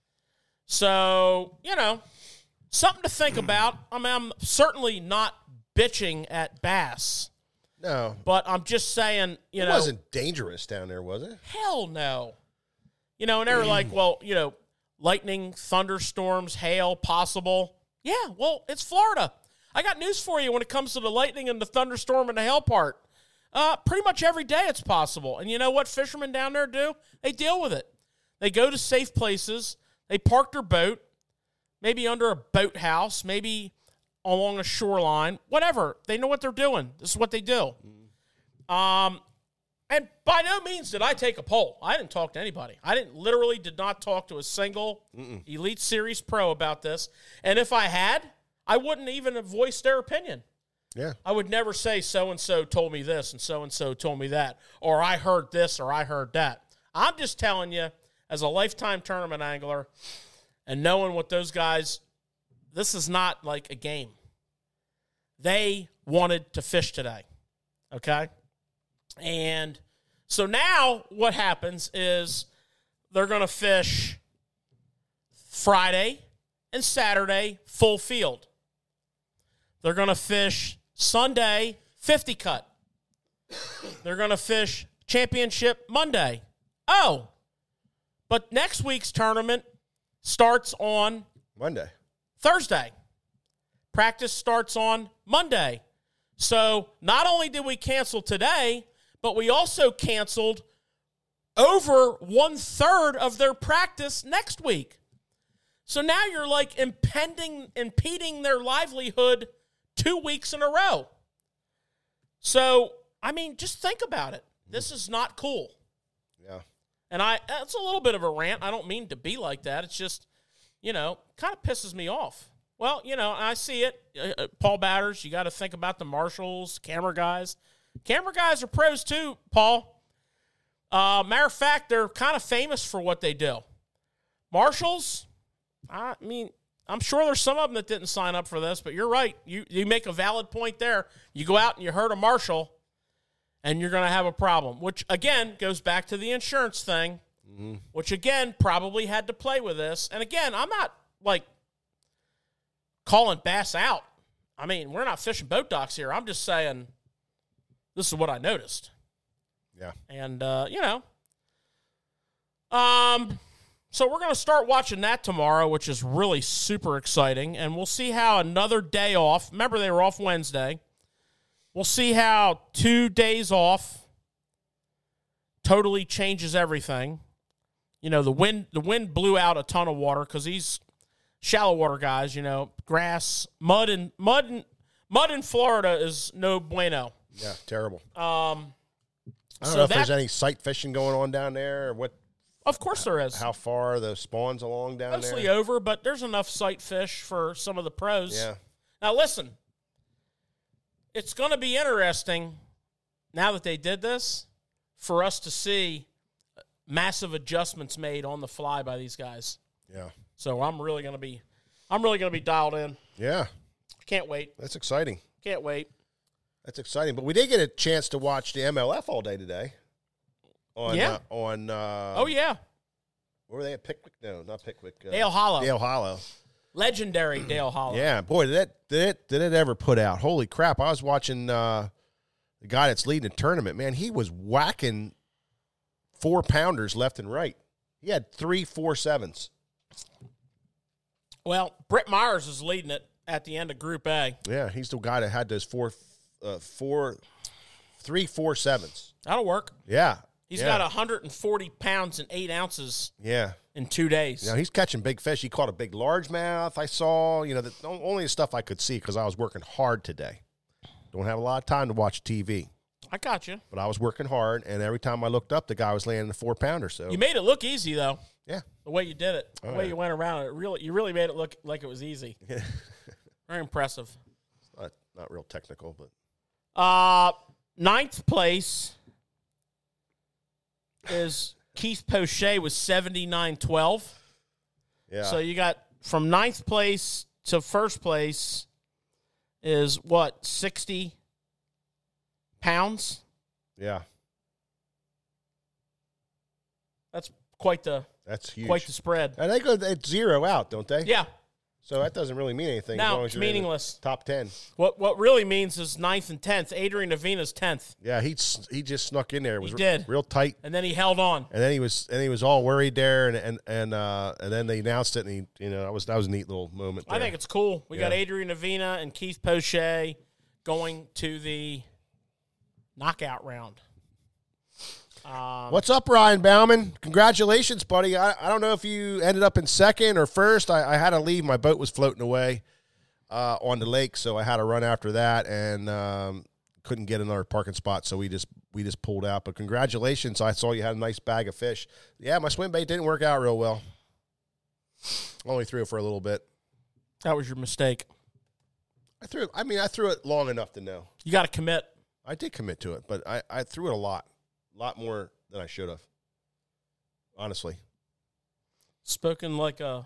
S2: So, you know, something to think about. I mean, I'm certainly not bitching at Bass.
S1: No.
S2: But I'm just saying, you
S1: it
S2: know.
S1: It wasn't dangerous down there, was it?
S2: Hell no. You know, and they were like, well, you know, lightning, thunderstorms, hail possible. Yeah, well, it's Florida. I got news for you when it comes to the lightning and the thunderstorm and the hail part. Uh, pretty much every day it's possible. And you know what fishermen down there do? They deal with it. They go to safe places. They park their boat, maybe under a boathouse, maybe along a shoreline, whatever. They know what they're doing. This is what they do. Um, and by no means did I take a poll. I didn't talk to anybody. I didn't literally did not talk to a single Mm-mm. Elite Series pro about this. And if I had, I wouldn't even have voiced their opinion.
S1: Yeah.
S2: I would never say so-and-so told me this and so-and-so told me that, or I heard this or I heard that. I'm just telling you, as a lifetime tournament angler and knowing what those guys, this is not like a game. They wanted to fish today, okay? And so now what happens is they're going to fish Friday and Saturday full field. They're going to fish Sunday fifty cut. They're going to fish championship Monday. Oh, but next week's tournament starts on
S1: Monday.
S2: Thursday. Practice starts on Monday. So not only did we cancel today, but we also canceled over one-third of their practice next week. So now you're like impending, impeding their livelihood two weeks in a row. So, I mean, just think about it. This is not cool.
S1: Yeah.
S2: And I, it's a little bit of a rant. I don't mean to be like that. It's just, you know, kind of pisses me off. Well, you know, I see it. Uh, Paul Batters, you got to think about the marshals, camera guys. Camera guys are pros too, Paul. Uh, matter of fact, they're kind of famous for what they do. Marshals, I mean, I'm sure there's some of them that didn't sign up for this, but you're right. You you make a valid point there. You go out and you hurt a marshal, and you're going to have a problem, which, again, goes back to the insurance thing, mm-hmm. which, again, probably had to play with this. And, again, I'm not, like, calling Bass out. I mean, we're not fishing boat docks here. I'm just saying this is what I noticed.
S1: Yeah.
S2: And, uh, you know, um, so we're going to start watching that tomorrow, which is really super exciting. And we'll see how another day off. Remember, they were off Wednesday. We'll see how two days off totally changes everything. You know, the wind the wind blew out a ton of water because these shallow water guys, you know, grass, mud, and mud, and, mud in Florida is no bueno.
S1: Yeah, terrible.
S2: Um,
S1: I don't
S2: so
S1: know if
S2: that,
S1: there's any sight fishing going on down there or what.
S2: Of course there is.
S1: How far the spawns along down
S2: Mostly
S1: there?
S2: Mostly over, but there's enough sight fish for some of the pros.
S1: Yeah.
S2: Now, listen. It's going to be interesting, now that they did this, for us to see massive adjustments made on the fly by these guys.
S1: Yeah.
S2: So I'm really going to be, I'm really going to be dialed in.
S1: Yeah.
S2: Can't wait.
S1: That's exciting.
S2: Can't wait.
S1: That's exciting. But we did get a chance to watch the M L F all day today. On,
S2: yeah.
S1: Uh, on. Uh,
S2: oh yeah.
S1: Where were they at? Pickwick? No, not Pickwick. Uh,
S2: Dale Hollow.
S1: Dale Hollow.
S2: Legendary Dale Hollow.
S1: Yeah, boy, did it, did it did it ever put out? Holy crap! I was watching uh, the guy that's leading the tournament. Man, he was whacking four pounders left and right. He had three four sevens.
S2: Well, Britt Myers is leading it at the end of Group A.
S1: Yeah, he's the guy that had those four, uh, four, three four sevens.
S2: That'll work.
S1: Yeah,
S2: He's
S1: yeah.
S2: got one hundred forty pounds and eight ounces.
S1: Yeah,
S2: in two days.
S1: You know, he's catching big fish. He caught a big largemouth. I saw, you know, the only stuff I could see because I was working hard today. Don't have a lot of time to watch T V.
S2: I got you.
S1: But I was working hard, and every time I looked up, the guy was landing a four-pounder. So
S2: you made it look easy, though.
S1: Yeah.
S2: The way you did it. The
S1: oh,
S2: way
S1: yeah.
S2: you went around it. Really, you really made it look like it was easy.
S1: Yeah.
S2: Very impressive.
S1: It's not, not real technical, but.
S2: Uh, ninth place is Keith Poche with seventy-nine twelve.
S1: Yeah.
S2: So you got from ninth place to first place is what, sixty pounds?
S1: Yeah.
S2: That's quite the
S1: That's huge.
S2: quite the spread.
S1: And they go at zero out, don't they?
S2: Yeah.
S1: So that doesn't really mean anything.
S2: No,
S1: as long
S2: it's
S1: as you're in the
S2: meaningless.
S1: Top ten.
S2: What what really means is ninth and tenth. Adrian Avina's tenth.
S1: Yeah, he he just snuck in there. It was
S2: He did.
S1: real tight.
S2: And then he held on.
S1: And then he was and he was all worried there, and and and uh, and then they announced it, and he, you know, that was that was a neat little moment there.
S2: I think it's cool. We got
S1: Yeah.
S2: Adrian Avina and Keith Poche going to the knockout round. Um,
S1: What's up, Ryan Bauman? Congratulations, buddy. I, I don't know if you ended up in second or first. I, I had to leave. My boat was floating away uh, on the lake, so I had to run after that and um, couldn't get another parking spot, so we just we just pulled out. But congratulations. I saw you had a nice bag of fish. Yeah, my swim bait didn't work out real well. Only threw it for a little bit.
S2: That was your mistake.
S1: I threw it, I mean, I threw it long enough to know.
S2: You got to commit.
S1: I did commit to it, but I, I threw it a lot. A lot more than I should have. Honestly.
S2: Spoken like a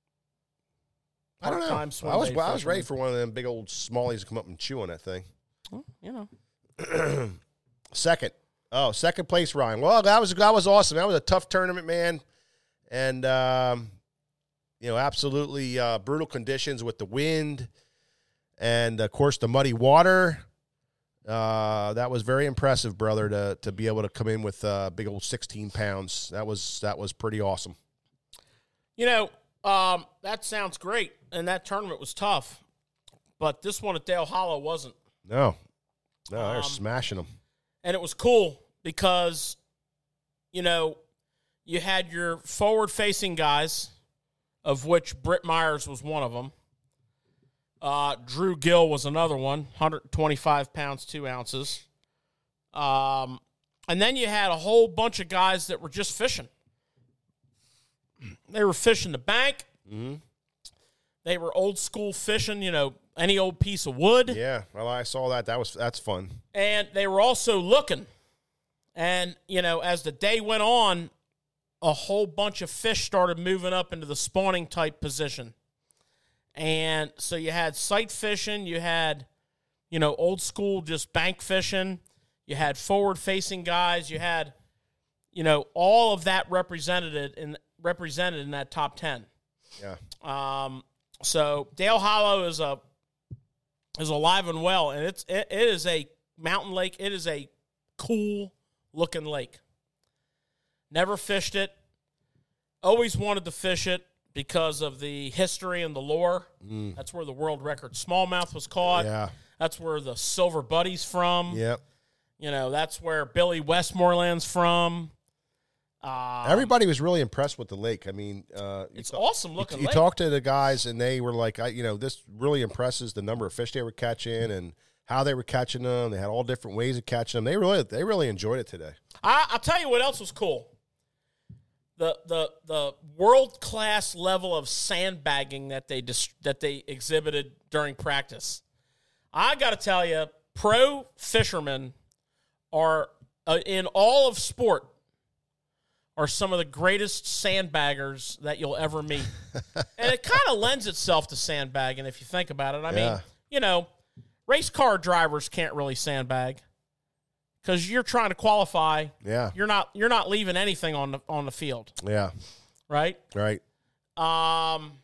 S1: I don't know.
S2: part-time swim
S1: I was
S2: bait
S1: I was ready
S2: fisherman.
S1: for one of them big old smallies to come up and chew on that thing.
S2: Well, you know.
S1: Second. Oh, second place, Ryan. Well, that was that was awesome. That was a tough tournament, man. And um, you know, absolutely uh, brutal conditions with the wind and of course the muddy water. Uh, that was very impressive, brother, to to be able to come in with uh, big old sixteen pounds. That was that was pretty awesome.
S2: You know, um, that sounds great, and that tournament was tough. But this one at Dale Hollow wasn't.
S1: No, no, they're
S2: Um,
S1: smashing them.
S2: And it was cool because, you know, you had your forward-facing guys, of which Britt Myers was one of them. Uh, Drew Gill was another one, one hundred twenty-five pounds, two ounces. Um, and then you had a whole bunch of guys that were just fishing. They were fishing the bank.
S1: Mm-hmm.
S2: They were old school fishing, you know, any old piece of wood.
S1: Yeah, well, I saw that. That was that's fun.
S2: And they were also looking. And, you know, as the day went on, a whole bunch of fish started moving up into the spawning type position. And so you had sight fishing, you had, you know, old school just bank fishing, you had forward facing guys, you had, you know, all of that represented in represented in that top ten.
S1: Yeah.
S2: Um, so Dale Hollow is a is alive and well, and it's it, it is a mountain lake. It is a cool looking lake. Never fished it. Always wanted to fish it because of the history and the lore.
S1: Mm.
S2: That's where the world record smallmouth was caught.
S1: Yeah.
S2: That's where the silver buddy's from.
S1: Yep.
S2: You know, that's where Billy Westmoreland's from. Um,
S1: Everybody was really impressed with the lake. I mean, uh, you
S2: It's
S1: ta-
S2: awesome looking
S1: You, you
S2: lake.
S1: talked to the guys, and they were like, I, you know, this really impresses the number of fish they were catching and how they were catching them. They had all different ways of catching them. They really, they really enjoyed it today.
S2: I, I'll tell you what else was cool. The the the world class level of sandbagging that they dis- that they exhibited during practice. I got to tell you, pro fishermen are uh, in all of sport are some of the greatest sandbaggers that you'll ever meet, and it kind of lends itself to sandbagging if you think about it. I
S1: Yeah.
S2: mean, you know, race car drivers can't really sandbag because you're trying to qualify.
S1: Yeah.
S2: You're not you're not leaving anything on the on the field,
S1: Yeah.
S2: right?
S1: Right.
S2: Um,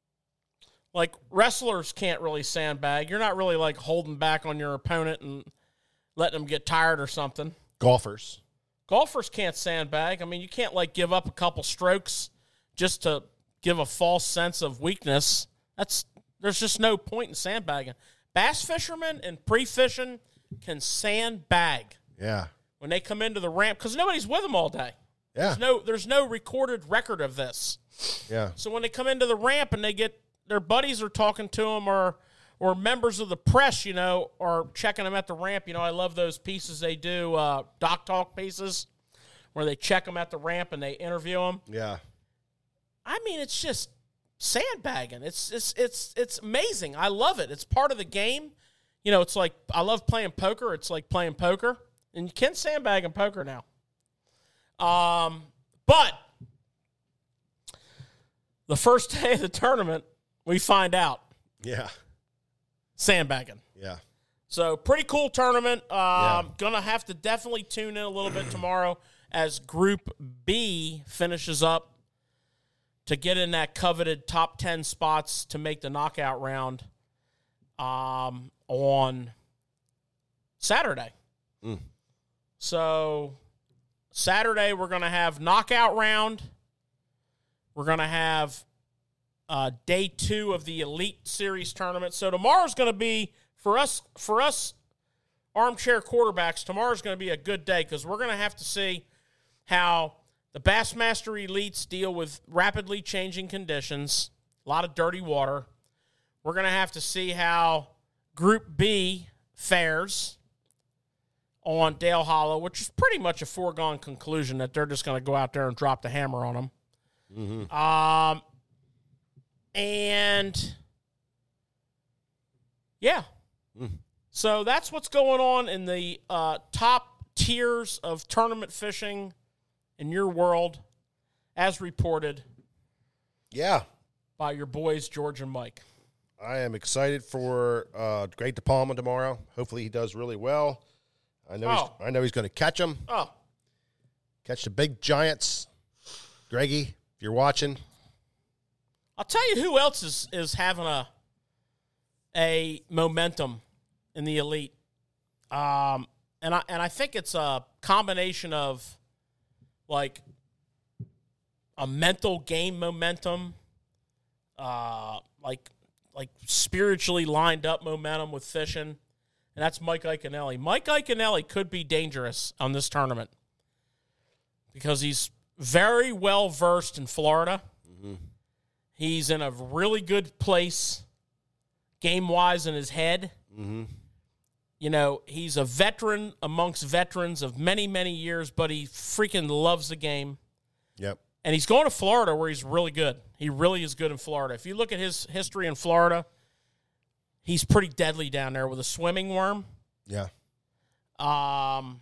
S2: like wrestlers can't really sandbag. You're not really like holding back on your opponent and letting them get tired or something.
S1: Golfers.
S2: Golfers can't sandbag. I mean, you can't like give up a couple strokes just to give a false sense of weakness. That's there's just no point in sandbagging. Bass fishermen and pre-fishing can sandbag
S1: Yeah.
S2: when they come into the ramp because nobody's with them all day.
S1: Yeah.
S2: There's no, there's no recorded record of this.
S1: Yeah.
S2: So when they come into the ramp and they get their buddies are talking to them, or or members of the press, you know, are checking them at the ramp. You know, I love those pieces they do, uh, doc talk pieces, where they check them at the ramp and they interview them.
S1: Yeah.
S2: I mean, it's just sandbagging. It's it's it's it's amazing. I love it. It's part of the game. You know, it's like I love playing poker. It's like playing poker, and you can sandbag in poker now. Um, but the first day of the tournament, we find out
S1: Yeah.
S2: sandbagging.
S1: Yeah.
S2: So pretty cool tournament. Um,
S1: Yeah.
S2: Gonna have to definitely tune in a little bit tomorrow as Group B finishes up to get in that coveted top ten spots to make the knockout round um, on Saturday.
S1: Mm.
S2: So Saturday we're going to have knockout round. We're going to have uh, day two of the Elite Series tournament. So tomorrow's going to be, for us, for us armchair quarterbacks, tomorrow's going to be a good day because we're going to have to see how the Bassmaster Elites deal with rapidly changing conditions, a lot of dirty water. We're going to have to see how Group B fares on Dale Hollow, which is pretty much a foregone conclusion that they're just going to go out there and drop the hammer on them. Mm-hmm. Um, and, yeah. Mm. So that's what's going on in the uh, top tiers of tournament fishing in your world, as reported
S1: Yeah.
S2: by your boys, George and Mike.
S1: I am excited for uh, Great DePalma tomorrow. Hopefully he does really well. I know
S2: Oh.
S1: he's, I know he's going to catch them.
S2: Oh,
S1: Catch the big giants. Greggy, if you're watching.
S2: I'll tell you who else is, is having a a momentum in the Elite. Um, and I and I think it's a combination of like a mental game momentum, uh, like like spiritually lined up momentum with fishing, and that's Mike Iaconelli. Mike Iaconelli could be dangerous on this tournament because he's very well versed in Florida. Mm-hmm. He's in a really good place game-wise in his head. Mm-hmm. You know, he's a veteran amongst veterans of many, many years, but he freaking loves the game.
S1: Yep.
S2: And he's going to Florida where he's really good. He really is good in Florida. If you look at his history in Florida, he's pretty deadly down there with a swimming worm.
S1: Yeah.
S2: Um,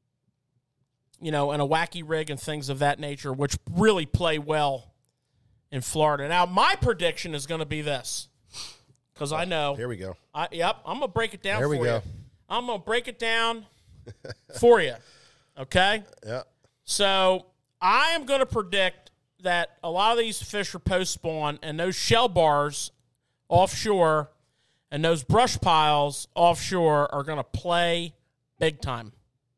S2: you know, and a wacky rig and things of that nature, which really play well in Florida. Now, my prediction is going to be this, because I know.
S1: Here we go.
S2: I, yep, I'm going to break it down
S1: Here
S2: for
S1: we go.
S2: you. I'm going to break it down for you, okay?
S1: Yeah.
S2: So I am going to predict that a lot of these fish are post-spawn, and those shell bars offshore and those brush piles offshore are going to play big time,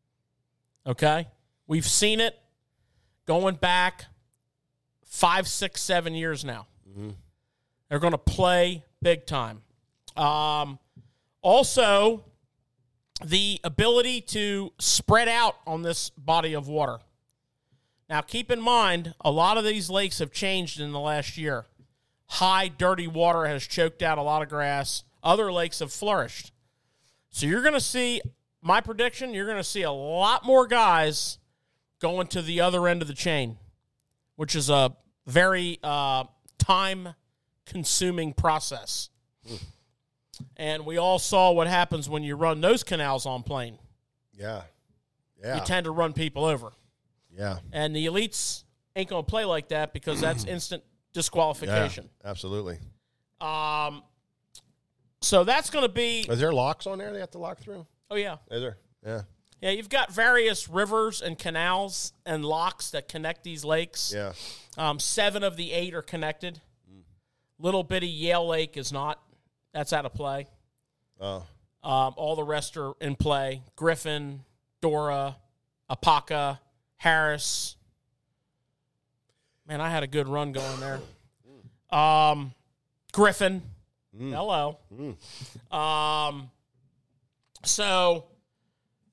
S2: okay? We've seen it going back five, six, seven years now. Mm-hmm. They're going to play big time. Um, also, the ability to spread out on this body of water. Now, keep in mind, a lot of these lakes have changed in the last year. High, dirty water has choked out a lot of grass. Other lakes have flourished. So you're going to see, my prediction, you're going to see a lot more guys going to the other end of the chain, which is a very uh, time-consuming process. Mm. And we all saw what happens when you run those canals on plane.
S1: Yeah. Yeah.
S2: You tend to run people over.
S1: Yeah.
S2: And the elites ain't going to play like that because that's instant disqualification.
S1: Yeah, absolutely.
S2: Um, so that's going to be...
S1: Is there locks on there they have to lock through?
S2: Oh, yeah.
S1: Is there? Yeah.
S2: Yeah, you've got various rivers and canals and locks that connect these lakes.
S1: Yeah.
S2: Um, seven of the eight are connected. Mm. Little bitty Yale Lake is not. That's out of play.
S1: Oh.
S2: Um, all the rest are in play. Griffin, Dora, Apaka, Harris. Man, I had a good run going there. Um, Griffin. Mm. Hello. Mm. Um, so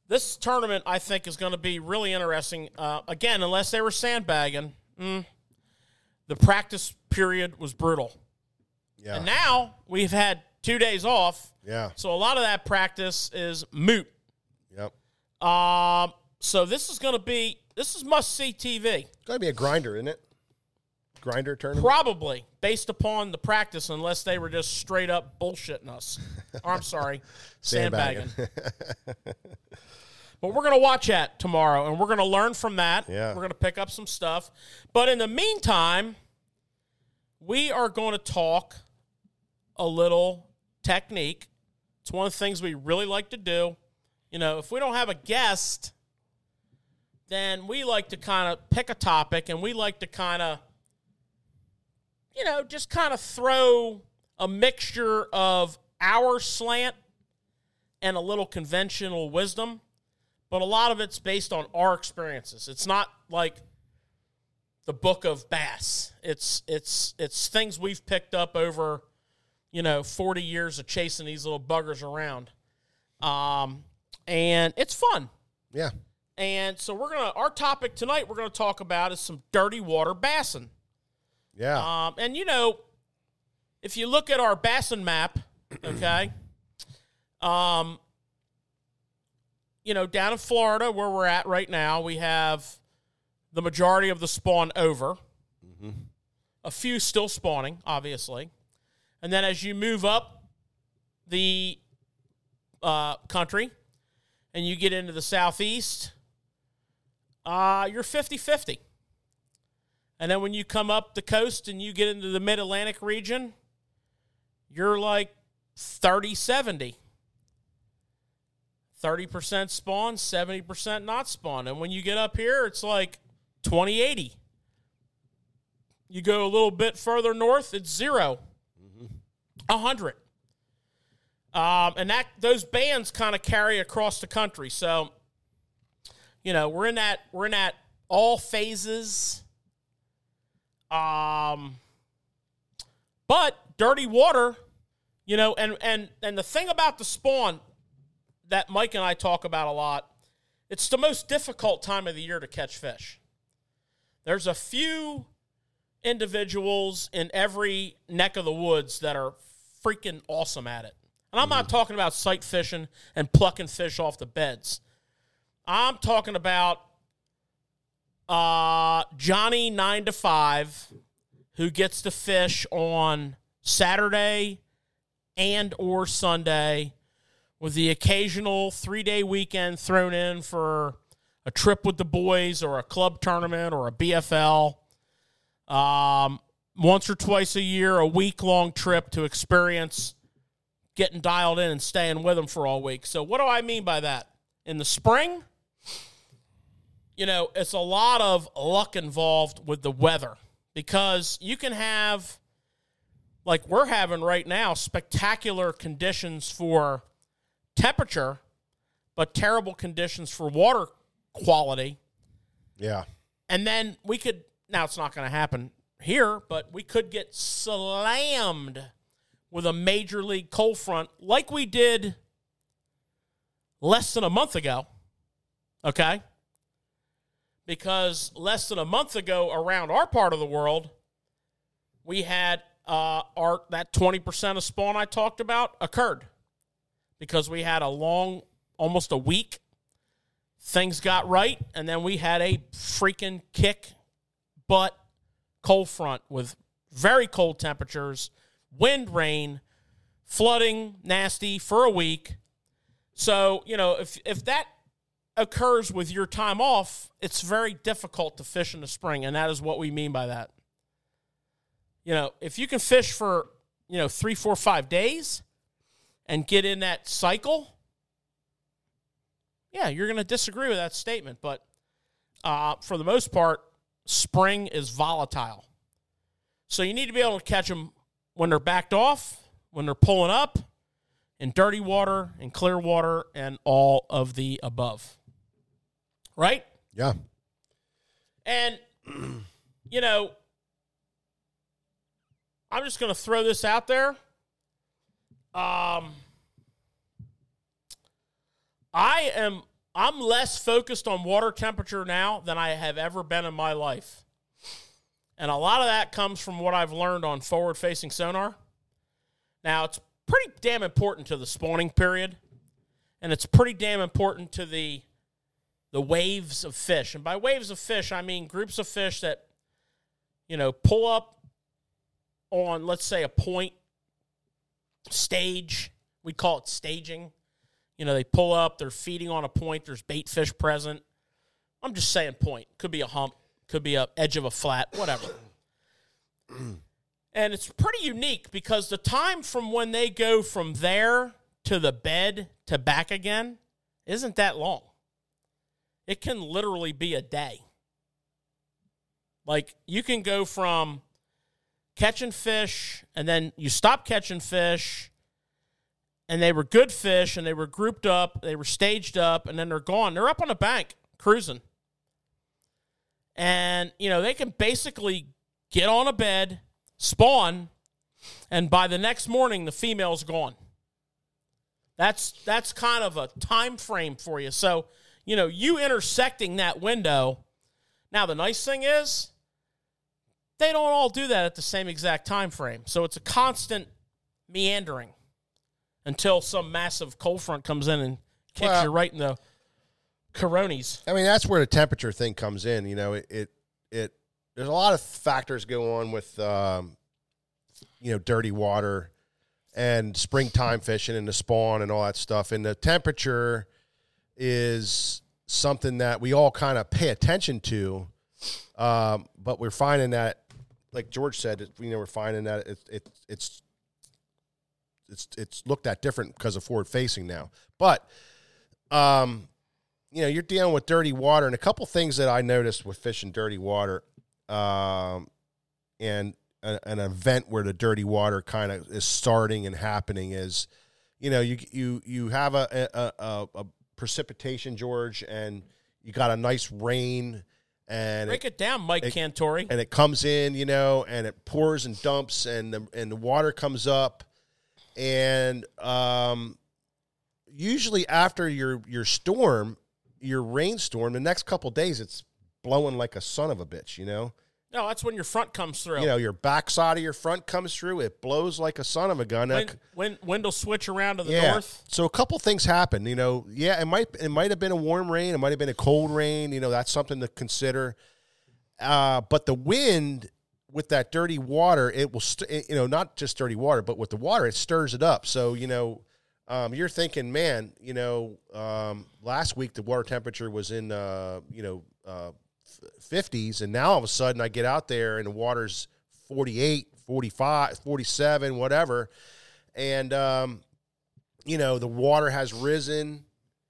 S2: this tournament, I think, is going to be really interesting. Uh, again, unless they were sandbagging, mm, the practice period was brutal.
S1: Yeah.
S2: And now we've had two days off.
S1: Yeah.
S2: So a lot of that practice is moot.
S1: Yep.
S2: Um. So this is going to be, this is must-see T V.
S1: It's got to be a grinder, isn't it? Grinder tournament?
S2: Probably, based upon the practice, unless they were just straight up bullshitting us. Or, I'm sorry, sandbagging.
S1: Sandbagging.
S2: But we're going to watch that tomorrow, and we're going to learn from that.
S1: Yeah.
S2: We're going to pick up some stuff. But in the meantime, we are going to talk a little technique. It's one of the things we really like to do. You know, if we don't have a guest, then we like to kind of pick a topic, and we like to kind of, you know, just kind of throw a mixture of our slant and a little conventional wisdom. But a lot of it's based on our experiences. It's not like the book of bass. It's it's it's things we've picked up over, you know, forty years of chasing these little buggers around. Um, and it's fun.
S1: Yeah.
S2: And so we're going to, our topic tonight we're going to talk about is some dirty water bassing.
S1: Yeah.
S2: Um, and, you know, if you look at our bassing map, okay, um, you know, down in Florida where we're at right now, we have the majority of the spawn over. Mm-hmm. A few still spawning, obviously. And then as you move up the uh, country and you get into the southeast, uh, you're fifty-fifty. And then when you come up the coast and you get into the mid-Atlantic region, you're like thirty seventy. thirty percent spawn, seventy percent not spawn. And when you get up here, it's like twenty eighty. You go a little bit further north, it's zero. Mm-hmm. one hundred. Um, and that those bands kind of carry across the country. So, you know, we're in that we're in that all phases. Um, but dirty water, you know, and, and, and the thing about the spawn that Mike and I talk about a lot, it's the most difficult time of the year to catch fish. There's a few individuals in every neck of the woods that are freaking awesome at it. And I'm not talking about sight fishing and plucking fish off the beds. I'm talking about uh, Johnny nine to five, who gets to fish on Saturday and or Sunday, with the occasional three-day weekend thrown in for a trip with the boys or a club tournament or a B F L. Um, once or twice a year, a week-long trip to experience getting dialed in and staying with them for all week. So what do I mean by that? In the spring, you know, it's a lot of luck involved with the weather, because you can have, like we're having right now, spectacular conditions for temperature, but terrible conditions for water quality.
S1: Yeah.
S2: And then we could, now it's not going to happen here, but we could get slammed with a major league cold front like we did less than a month ago. Okay? Because less than a month ago around our part of the world, we had uh, our that twenty percent of spawn I talked about occurred. Because we had a long, almost a week, things got right, and then we had a freaking kick butt cold front with very cold temperatures, wind, rain, flooding, nasty for a week. So, you know, if if that occurs with your time off, it's very difficult to fish in the spring, and that is what we mean by that. You know, if you can fish for, you know, three, four, five days and get in that cycle, yeah, you're going to disagree with that statement. But uh, for the most part, spring is volatile. So you need to be able to catch them when they're backed off, when they're pulling up, in dirty water, in clear water, and all of the above. Right?
S1: Yeah.
S2: And, you know, I'm just going to throw this out there. Um, I am I'm less focused on water temperature now than I have ever been in my life. And a lot of that comes from what I've learned on forward-facing sonar. Now, it's pretty damn important to the spawning period, and it's pretty damn important to the the waves of fish. And by waves of fish, I mean groups of fish that, you know, pull up on, let's say, a point stage. We call it staging. You know, they pull up, they're feeding on a point, there's bait fish present. I'm just saying point. Could be a hump, could be a edge of a flat, whatever. And it's pretty unique because the time from when they go from there to the bed to back again isn't that long. It can literally be a day. Like, you can go from catching fish, and then you stop catching fish, and they were good fish, and they were grouped up, they were staged up, and then they're gone. They're up on the bank, cruising. And, you know, they can basically get on a bed, spawn, and by the next morning, the female's gone. That's that's kind of a time frame for you. So, you know, you intersecting that window. Now, the nice thing is, they don't all do that at the same exact time frame. So it's a constant meandering until some massive cold front comes in and kicks well, you right in the coronis.
S1: I mean, that's where the temperature thing comes in. You know, it it, it there's a lot of factors go on with, um, you know, dirty water and springtime fishing and the spawn and all that stuff. And the temperature is something that we all kind of pay attention to, um, but we're finding that, like George said, it, you know, we're finding that it, it, it's it's it's looked at different because of forward facing now. But, um, you know, you're dealing with dirty water, and a couple things that I noticed with fishing dirty water, um, and a, an event where the dirty water kind of is starting and happening is, you know, you you you have a a, a, a precipitation, George, and you got a nice rain, and
S2: break it, it down, Mike
S1: it,
S2: Cantori,
S1: and it comes in, you know, and it pours and dumps, and the and the water comes up, and um, usually after your your storm, your rainstorm, the next couple days it's blowing like a son of a bitch, you know.
S2: No, that's when your front comes through.
S1: You know, your backside of your front comes through. It blows like a son of a gun.
S2: Wind, wind, wind will switch around to the
S1: yeah.
S2: north.
S1: So a couple things happen. You know, yeah, it might it might have been a warm rain. It might have been a cold rain. You know, that's something to consider. Uh, but the wind with that dirty water, it will, st- you know, not just dirty water, but with the water, it stirs it up. So, you know, um, you're thinking, man, you know, um, last week the water temperature was in, uh, you know, uh, fifties, and now all of a sudden I get out there and the water's forty-eight, forty-five, forty-seven, whatever, and um, you know, the water has risen,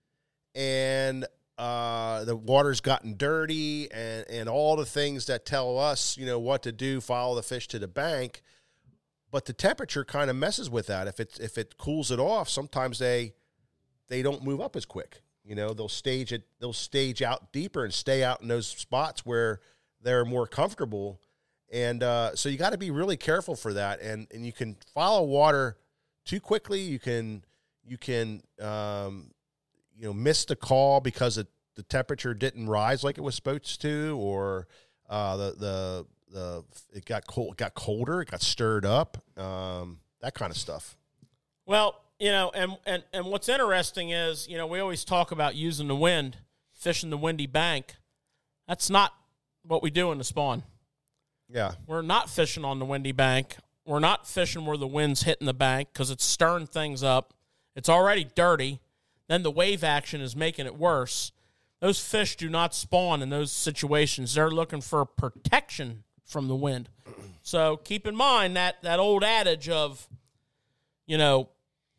S1: and uh, the water's gotten dirty, and, and all the things that tell us, you know, what to do, follow the fish to the bank, but the temperature kind of messes with that. If it if it cools it off, sometimes they they don't move up as quick. You know, they'll stage it, they'll stage out deeper and stay out in those spots where they're more comfortable. And uh, so you got to be really careful for that. And and you can follow water too quickly. You can, you can, um, you know, miss the call because it, the temperature didn't rise like it was supposed to, or uh, the, the, the, it got cold, it got colder, it got stirred up, um, that kind of stuff.
S2: Well, you know, and, and, and what's interesting is, you know, we always talk about using the wind, fishing the windy bank. That's not what we do in the spawn.
S1: Yeah.
S2: We're not fishing on the windy bank. We're not fishing where the wind's hitting the bank because it's stirring things up. It's already dirty. Then the wave action is making it worse. Those fish do not spawn in those situations. They're looking for protection from the wind. So keep in mind that, that old adage of, you know,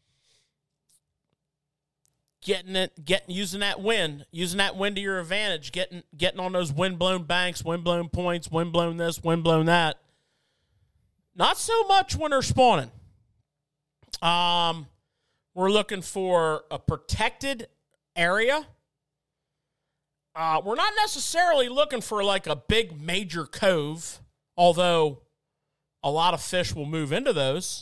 S2: Getting it, getting using that wind, using that wind to your advantage, getting getting on those wind-blown banks, wind-blown points, wind-blown this, wind-blown that. Not so much when they're spawning. Um, we're looking for a protected area. Uh, we're not necessarily looking for like a big major cove, although a lot of fish will move into those.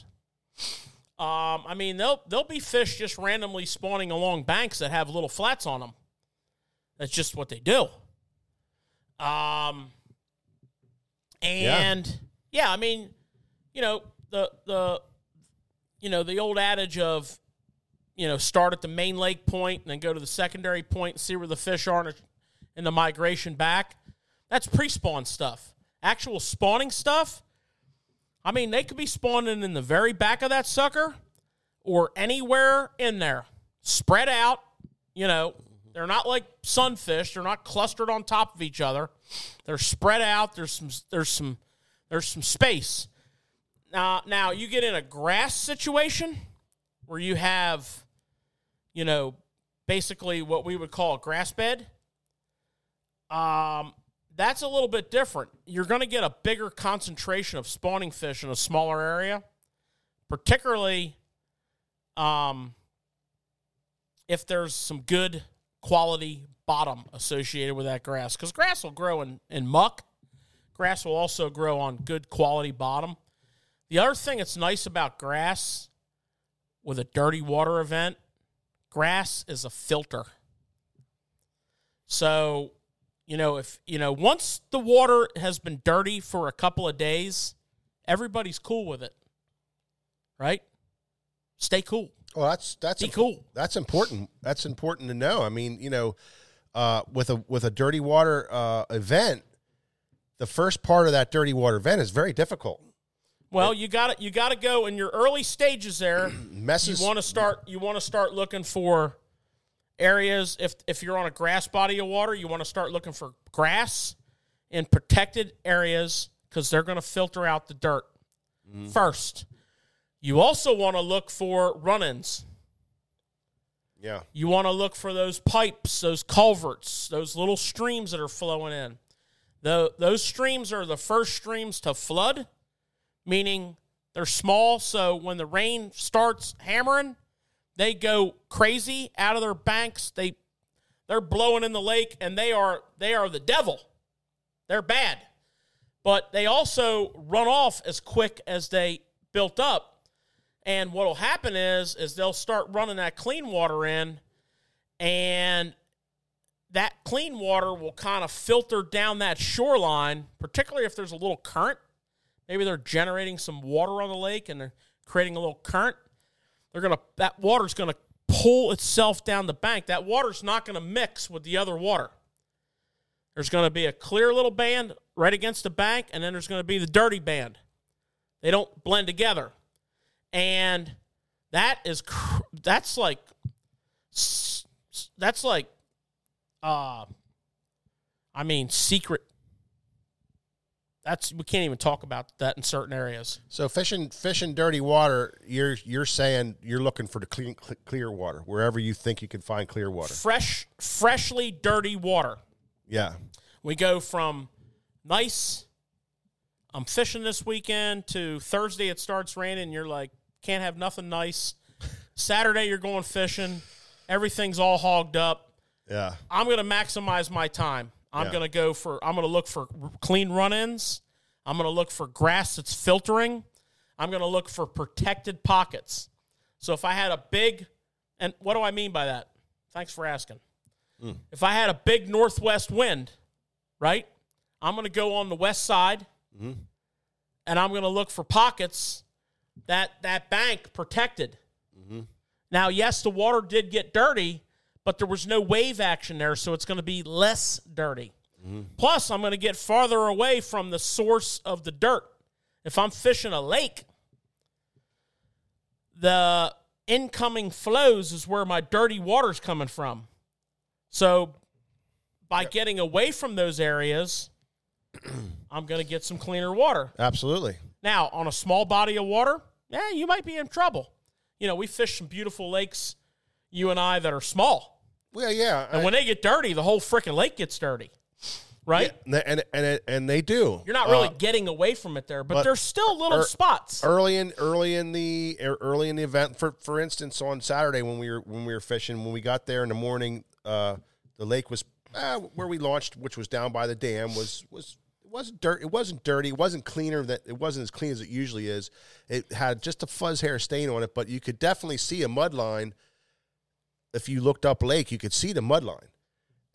S2: Um, I mean, there'll, there'll be fish just randomly spawning along banks that have little flats on them. That's just what they do. Um, and yeah, yeah I mean, you know, the, the, you know, the old adage of, you know, start at the main lake point and then go to the secondary point and see where the fish are in the migration back. That's pre-spawn stuff. Actual spawning stuff, I mean, they could be spawning in the very back of that sucker or anywhere in there. Spread out, you know. They're not like sunfish. They're not clustered on top of each other. They're spread out. There's some there's some there's some space. Now now you get in a grass situation where you have, you know, basically what we would call a grass bed. Um that's a little bit different. You're going to get a bigger concentration of spawning fish in a smaller area, particularly um if there's some good quality bottom associated with that grass, because grass will grow in, in muck. Grass will also grow on good quality bottom. The other thing that's nice about grass with a dirty water event, grass is a filter. So, you know, if, you know, once the water has been dirty for a couple of days, everybody's cool with it, right? Stay cool.
S1: Well, that's that's
S2: Be cool.
S1: That's important. That's important to know. I mean, you know, uh, with a with a dirty water uh, event, the first part of that dirty water event is very difficult.
S2: Well, you got to you got to go in your early stages there.
S1: Messes.
S2: You want to start. You want to start looking for areas. If if you're on a grass body of water, you want to start looking for grass in protected areas because they're going to filter out the dirt mm. first. You also want to look for run-ins.
S1: Yeah.
S2: You want to look for those pipes, those culverts, those little streams that are flowing in. The, those streams are the first streams to flood, meaning they're small, so when the rain starts hammering, they go crazy out of their banks. They, they're blowing in the lake, and they are they are the devil. They're bad. But they also run off as quick as they built up. And what will happen is, is they'll start running that clean water in, and that clean water will kind of filter down that shoreline, particularly if there's a little current. Maybe they're generating some water on the lake, and they're creating a little current. They're gonna that water's gonna pull itself down the bank. That water's not gonna mix with the other water. There's gonna be a clear little band right against the bank, and then there's gonna be the dirty band. They don't blend together. And that is, that's like, that's like, uh, I mean, secret. That's, we can't even talk about that in certain areas.
S1: So fishing, fishing dirty water, you're, you're saying you're looking for the clean, clear water, wherever you think you can find clear water.
S2: Fresh, freshly dirty water.
S1: Yeah.
S2: We go from nice, I'm fishing this weekend, to Thursday it starts raining, and you're like, can't have nothing nice. Saturday you're going fishing. Everything's all hogged up.
S1: Yeah.
S2: I'm going to maximize my time. I'm
S1: yeah.
S2: going to go for, I'm going to look for clean run-ins. I'm going to look for grass that's filtering. I'm going to look for protected pockets. So if I had a big, and what do I mean by that? Thanks for asking. Mm. If I had a big northwest wind, right, I'm going to go on the west side, mm-hmm. and I'm going to look for pockets that that bank protected. Mm-hmm. Now, yes, the water did get dirty, but there was no wave action there, so it's going to be less dirty. Mm-hmm. Plus, I'm going to get farther away from the source of the dirt. If I'm fishing a lake, the incoming flows is where my dirty water's coming from. So by yep. getting away from those areas, I'm going to get some cleaner water.
S1: Absolutely.
S2: Now, on a small body of water, yeah, you might be in trouble. You know, we fish some beautiful lakes, you and I, that are small.
S1: Well, yeah.
S2: And
S1: I,
S2: when they get dirty, the whole freaking lake gets dirty, right?
S1: Yeah, and and and they do.
S2: You're not really
S1: uh,
S2: getting away from it there, but,
S1: but
S2: there's still little
S1: er,
S2: spots.
S1: Early in early in the early in the event, for for instance, on Saturday when we were when we were fishing, when we got there in the morning, uh, the lake was uh, where we launched, which was down by the dam, was was. It wasn't dirt. It wasn't dirty. It wasn't cleaner. That it wasn't as clean as it usually is. It had just a fuzz hair stain on it, but you could definitely see a mud line. If you looked up lake, you could see the mud line,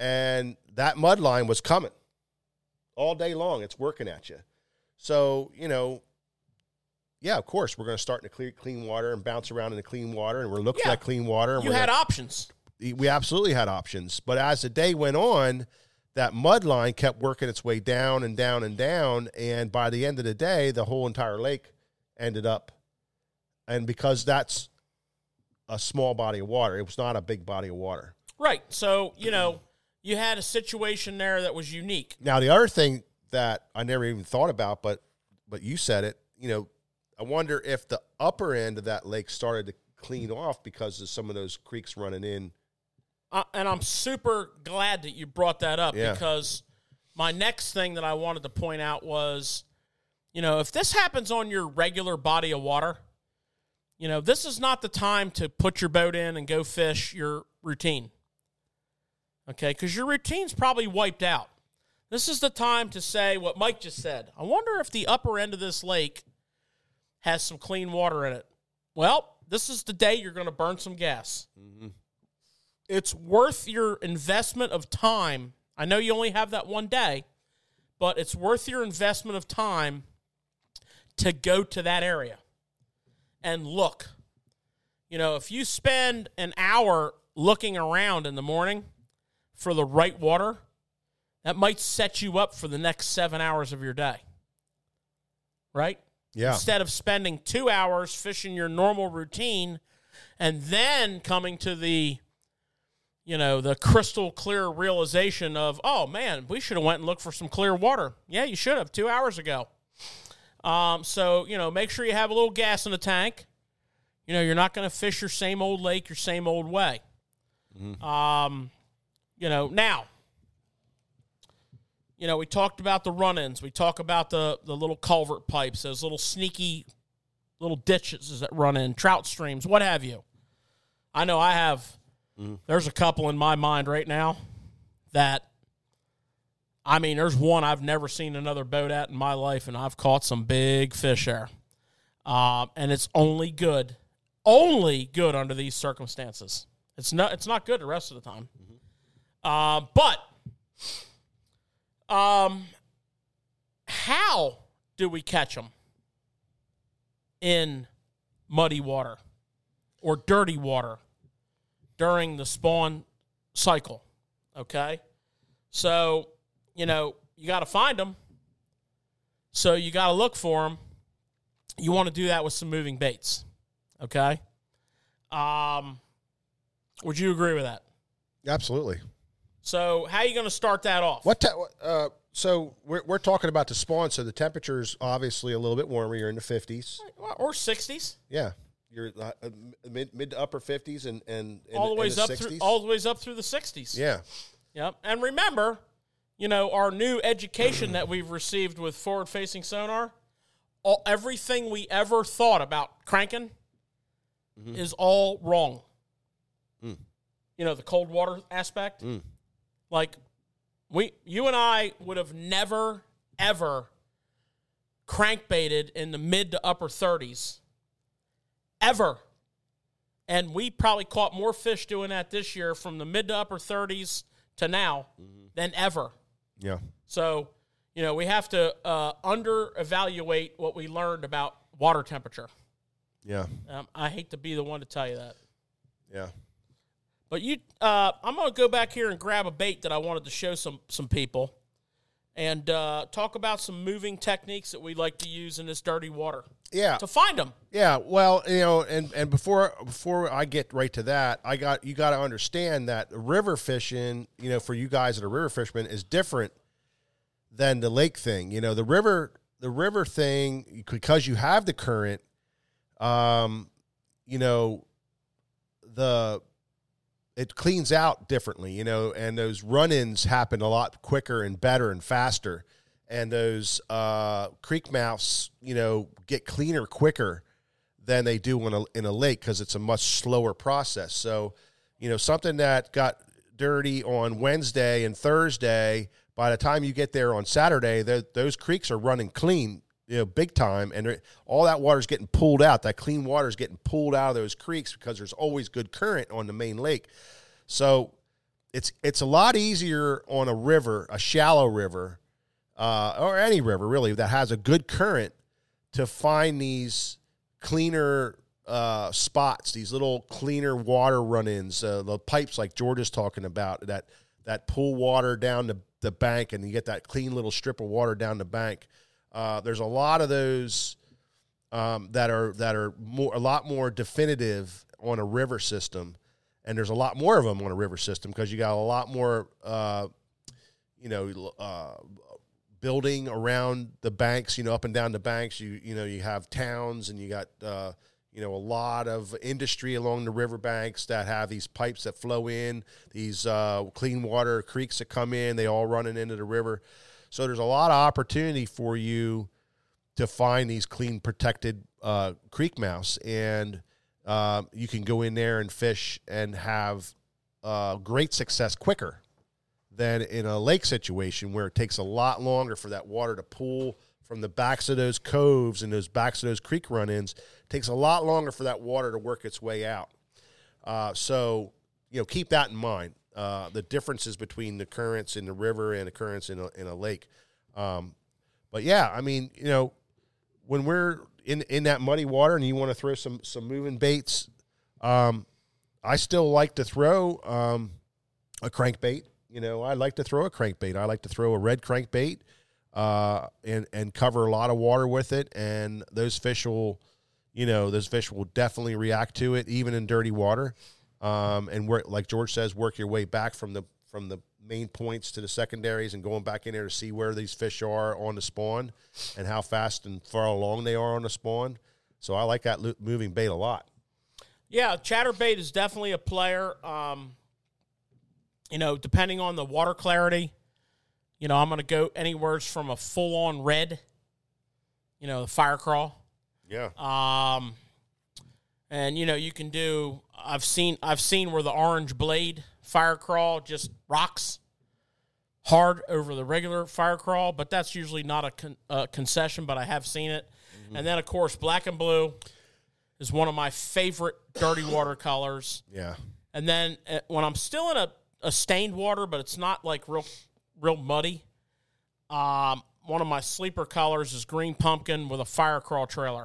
S1: and that mud line was coming all day long. It's working at you. So, you know, yeah, of course, we're going to start in the clear, clean water and bounce around in the clean water, and we're looking
S2: Yeah.
S1: at clean water. And
S2: You
S1: we're
S2: had
S1: gonna,
S2: options.
S1: we absolutely had options. But as the day went on, that mud line kept working its way down and down and down, and by the end of the day, the whole entire lake ended up. And because that's a small body of water, it was not a big body of water.
S2: Right. So, you know, you had a situation there that was unique.
S1: Now, the other thing that I never even thought about, but but you said it, you know, I wonder if the upper end of that lake started to clean off because of some of those creeks running in.
S2: Uh, and I'm super glad that you brought that up
S1: Yeah.
S2: because my next thing that I wanted to point out was, you know, if this happens on your regular body of water, you know, this is not the time to put your boat in and go fish your routine. Okay, because your routine's probably wiped out. This is the time to say what Mike just said. I wonder if the upper end of this lake has some clean water in it. Well, this is the day you're going to burn some gas.
S1: Mm-hmm.
S2: It's worth your investment of time. I know you only have that one day, but it's worth your investment of time to go to that area and look. You know, if you spend an hour looking around in the morning for the right water, that might set you up for the next seven hours of your day. Right?
S1: Yeah.
S2: Instead of spending two hours fishing your normal routine and then coming to the, you know, the crystal clear realization of, oh, man, we should have went and looked for some clear water. Yeah, you should have two hours ago. Um, so, you know, make sure you have a little gas in the tank. You know, you're not going to fish your same old lake your same old way. Mm-hmm. Um, you know, now, you know, we talked about the run-ins. We talk about the, the little culvert pipes, those little sneaky little ditches that run in, trout streams, what have you. I know I have, mm-hmm. There's a couple in my mind right now that, I mean, there's one I've never seen another boat at in my life, and I've caught some big fish there. Um, and it's only good, only good under these circumstances. It's not, it's not good the rest of the time. Mm-hmm. Uh, but... Um, how do we catch them in muddy water or dirty water during the spawn cycle? Okay. So, you know, you got to find them. So you got to look for them. You want to do that with some moving baits. Okay. Um, would you agree with that?
S1: Absolutely.
S2: So how are you going to start that off?
S1: What? Te- uh, so we're we're talking about the spawn. So the temperature's obviously a little bit warmer. You're in the fifties
S2: or sixties.
S1: Yeah, you're uh, mid mid to upper fifties and and
S2: all the ways
S1: the
S2: up
S1: sixties.
S2: through all the ways up through the sixties.
S1: Yeah.
S2: Yep. And remember, you know, our new education that we've received with forward-facing sonar. All everything we ever thought about cranking mm-hmm. is all wrong. Mm. You know, the cold water aspect. Mm. Like, we, you and I would have never, ever crankbaited in the mid to upper thirties. Ever. And we probably caught more fish doing that this year from the mid to upper thirties to now mm-hmm. than ever.
S1: Yeah.
S2: So, you know, we have to uh, under-evaluate what we learned about water temperature.
S1: Yeah.
S2: Um, I hate to be the one to tell you that.
S1: Yeah.
S2: But you, uh, I'm going to go back here and grab a bait that I wanted to show some some people and uh, talk about some moving techniques that we like to use in this dirty water.
S1: Yeah.
S2: To find them.
S1: Yeah. Well, you know, and, and before before I get right to that, I got you got to understand that river fishing, you know, for you guys that are river fishermen is different than the lake thing. You know, the river the river thing, because you have the current, um, you know, the it cleans out differently, you know, and those run-ins happen a lot quicker and better and faster. And those uh, creek mouths, you know, get cleaner quicker than they do in a, in a lake because it's a much slower process. So, you know, something that got dirty on Wednesday and Thursday, by the time you get there on Saturday, those creeks are running clean, you know, big time. And all that water is getting pulled out. That clean water is getting pulled out of those creeks because there's always good current on the main lake. So it's it's a lot easier on a river, a shallow river, uh, or any river really that has a good current to find these cleaner uh, spots, these little cleaner water run-ins, uh, the pipes like George is talking about that that pull water down the, the bank, and you get that clean little strip of water down the bank. Uh, there's a lot of those um, that are that are more a lot more definitive on a river system, and there's a lot more of them on a river system because you got a lot more, uh, you know, uh, building around the banks, you know, up and down the banks. You you know, you have towns, and you got uh, you know, a lot of industry along the riverbanks that have these pipes that flow in, these uh, clean water creeks that come in. They all running into the river. So there's a lot of opportunity for you to find these clean, protected uh, creek mouse, and uh, you can go in there and fish and have uh, great success quicker than in a lake situation where it takes a lot longer for that water to pool from the backs of those coves and those backs of those creek run-ins. It takes a lot longer for that water to work its way out. Uh, so, you know, keep that in mind. Uh, the differences between the currents in the river and the currents in a, in a lake. Um, but yeah, I mean, you know, when we're in, in that muddy water and you want to throw some, some moving baits, um, I still like to throw um, a crankbait. You know, I like to throw a crankbait. I like to throw a red crankbait uh, and, and cover a lot of water with it. And those fish will, you know, those fish will definitely react to it, even in dirty water. Um, and work, like George says, work your way back from the from the main points to the secondaries and going back in there to see where these fish are on the spawn and how fast and far along they are on the spawn. So I like that lo- moving bait a lot.
S2: Yeah, chatterbait is definitely a player. Um, you know, depending on the water clarity, you know, I'm going to go anywhere from a full-on red, you know, the fire crawl.
S1: Yeah.
S2: Um, and, you know, you can do... I've seen I've seen where the orange blade fire crawl just rocks hard over the regular fire crawl, but that's usually not a con, uh, concession, but I have seen it. Mm-hmm. And then, of course, black and blue is one of my favorite dirty water colors.
S1: Yeah.
S2: And then uh, when I'm still in a, a stained water, but it's not like real real muddy, um, one of my sleeper colors is green pumpkin with a fire crawl trailer.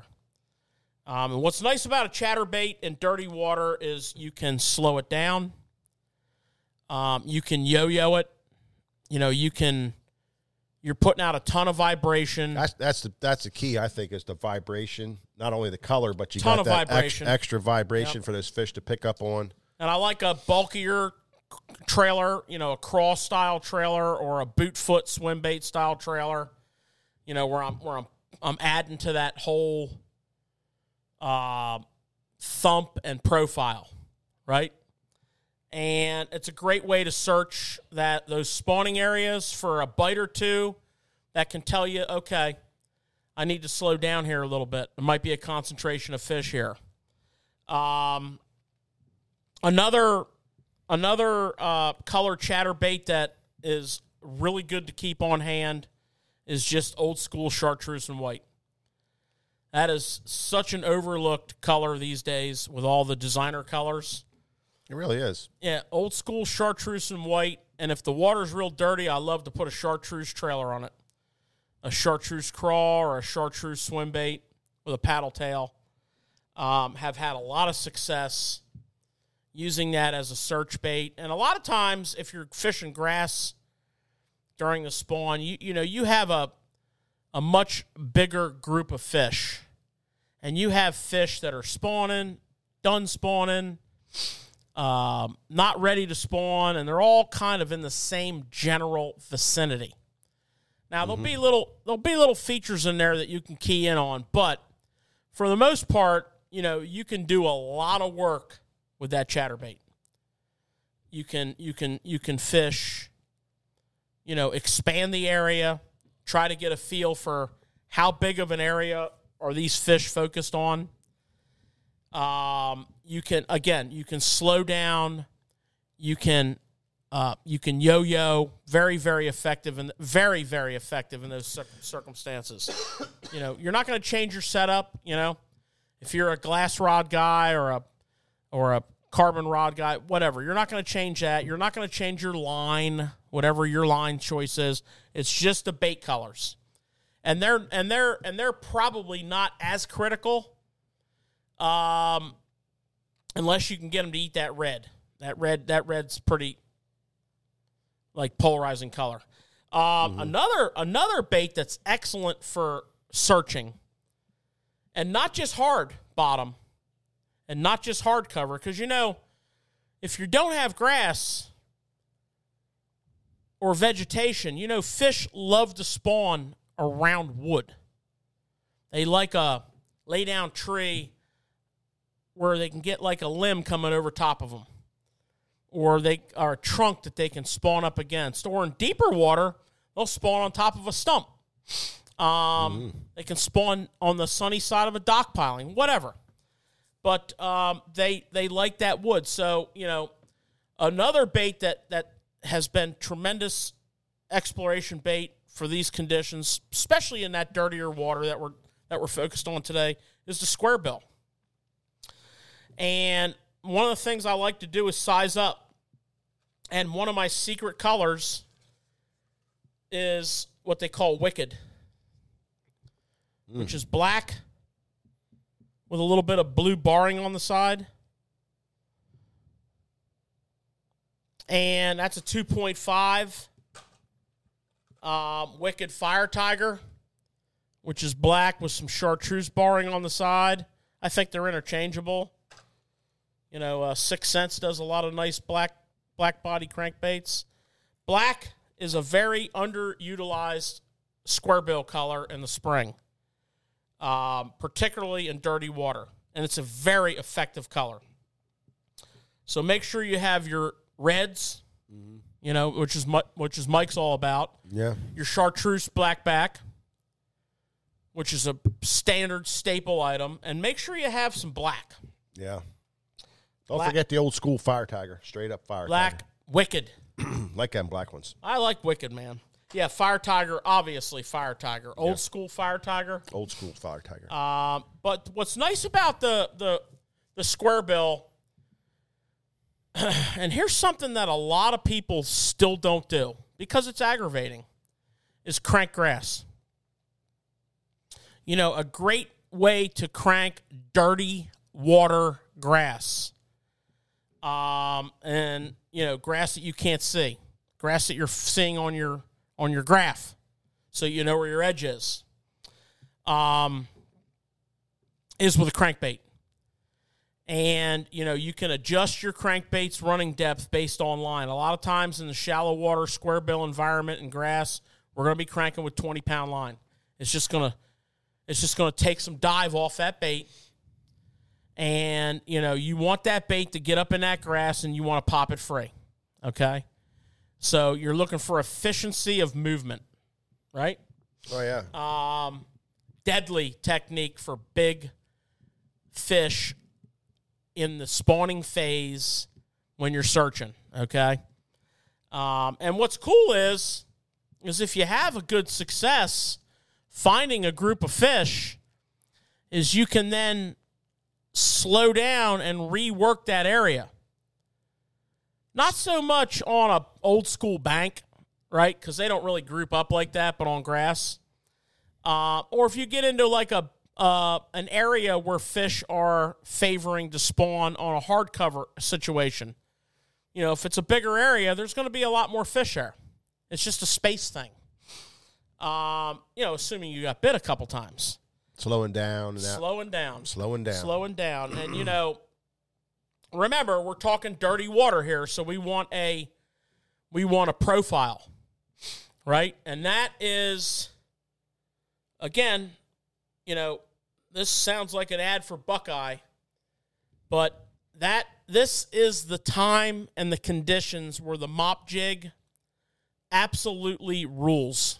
S2: Um, and what's nice about a chatterbait in dirty water is you can slow it down. Um, you can yo-yo it. You know, you can, you're putting out a ton of vibration.
S1: That's that's the that's the key, I think, is the vibration. Not only the color, but you
S2: ton
S1: got
S2: of
S1: that
S2: vibration.
S1: Extra, extra vibration
S2: Yep.
S1: for those fish to pick up on.
S2: And I like a bulkier trailer, you know, a cross style trailer or a boot foot swim bait style trailer. You know, where I'm where I'm I'm adding to that whole Uh, thump and profile, right? And it's a great way to search that those spawning areas for a bite or two that can tell you, okay, I need to slow down here a little bit. There might be a concentration of fish here. Um, another another uh, color chatterbait that is really good to keep on hand is just old school chartreuse and white. That is such an overlooked color these days with all the designer colors.
S1: It really is.
S2: Yeah, old school chartreuse and white. And if the water's real dirty, I love to put a chartreuse trailer on it. A chartreuse crawl or a chartreuse swim bait with a paddle tail. Um, have had a lot of success using that as a search bait. And a lot of times, if you're fishing grass during the spawn, you you know, you have a a much bigger group of fish. And you have fish that are spawning, done spawning, um, not ready to spawn, and they're all kind of in the same general vicinity. Now, mm-hmm. there'll be little there'll be little features in there that you can key in on, but for the most part, you know, you can do a lot of work with that chatterbait. You can you can you can fish, you know, expand the area, try to get a feel for how big of an area are these fish focused on. Um, you can, again, you can slow down. You can, uh, you can yo-yo. Very, very effective and very, very effective in those cir- circumstances. You know, you're not going to change your setup. You know, if you're a glass rod guy or a or a carbon rod guy, whatever. You're not going to change that. You're not going to change your line, whatever your line choice is. It's just the bait colors. And they're and they're and they're probably not as critical um unless you can get them to eat that red. That red that red's pretty like polarizing color. Um mm-hmm. another another bait that's excellent for searching, and not just hard bottom and not just hard cover, because you know, if you don't have grass or vegetation, you know, fish love to spawn around wood. They like a lay down tree where they can get like a limb coming over top of them, or they are a trunk that they can spawn up against, or in deeper water they'll spawn on top of a stump. Um, mm. They can spawn on the sunny side of a dock piling, whatever. But um, they they like that wood. So, you know, another bait that that has been tremendous exploration bait for these conditions, especially in that dirtier water that we're that we're focused on today, is the square bill. And one of the things I like to do is size up. And one of my secret colors is what they call wicked, mm. which is black with a little bit of blue barring on the side. And that's a two point five. Um, Wicked Fire Tiger, which is black with some chartreuse barring on the side. I think they're interchangeable. You know, uh, Sixth Sense does a lot of nice black black body crankbaits. Black is a very underutilized square bill color in the spring, um, particularly in dirty water, and it's a very effective color. So make sure you have your reds, mm-hmm. you know, which is which is Mike's all about.
S1: Yeah.
S2: Your chartreuse blackback, which is a standard staple item, and make sure you have some black.
S1: Yeah. Don't
S2: black.
S1: forget the old school Fire Tiger, straight up Fire
S2: black,
S1: Tiger.
S2: Wicked.
S1: Like them black ones.
S2: I like Wicked, man. Yeah, Fire Tiger, obviously Fire Tiger. Old
S1: yeah.
S2: school Fire Tiger.
S1: Old school Fire Tiger.
S2: Um, but what's nice about the the the square bill, and here's something that a lot of people still don't do because it's aggravating, is crank grass. You know, a great way to crank dirty water grass. Um, and, you know, grass that you can't see. Grass that you're seeing on your on your graph, so you know where your edge is, um, is with a crankbait. And, you know, you can adjust your crankbait's running depth based on line. A lot of times in the shallow water, square bill environment and grass, we're going to be cranking with twenty-pound line. It's just going to it's just going to take some dive off that bait. And, you know, you want that bait to get up in that grass and you want to pop it free, okay? So you're looking for efficiency of movement, right?
S1: Oh, yeah.
S2: Um, deadly technique for big fish in the spawning phase when you're searching, okay? Um, and what's cool is, is if you have a good success finding a group of fish, is you can then slow down and rework that area. Not so much on a old school bank, right? Because they don't really group up like that, but on grass. Uh, or if you get into like a uh, an area where fish are favoring to spawn on a hardcover situation. You know, if it's a bigger area, there's going to be a lot more fish there. It's just a space thing. Um, you know, assuming you got bit a couple times.
S1: Slowing down. And
S2: Slowing down.
S1: Slowing down.
S2: Slowing down. And, you know, remember, we're talking dirty water here, so we want a we want a profile, right? And that is, again, you know, this sounds like an ad for Buckeye, but that this is the time and the conditions where the mop jig absolutely rules.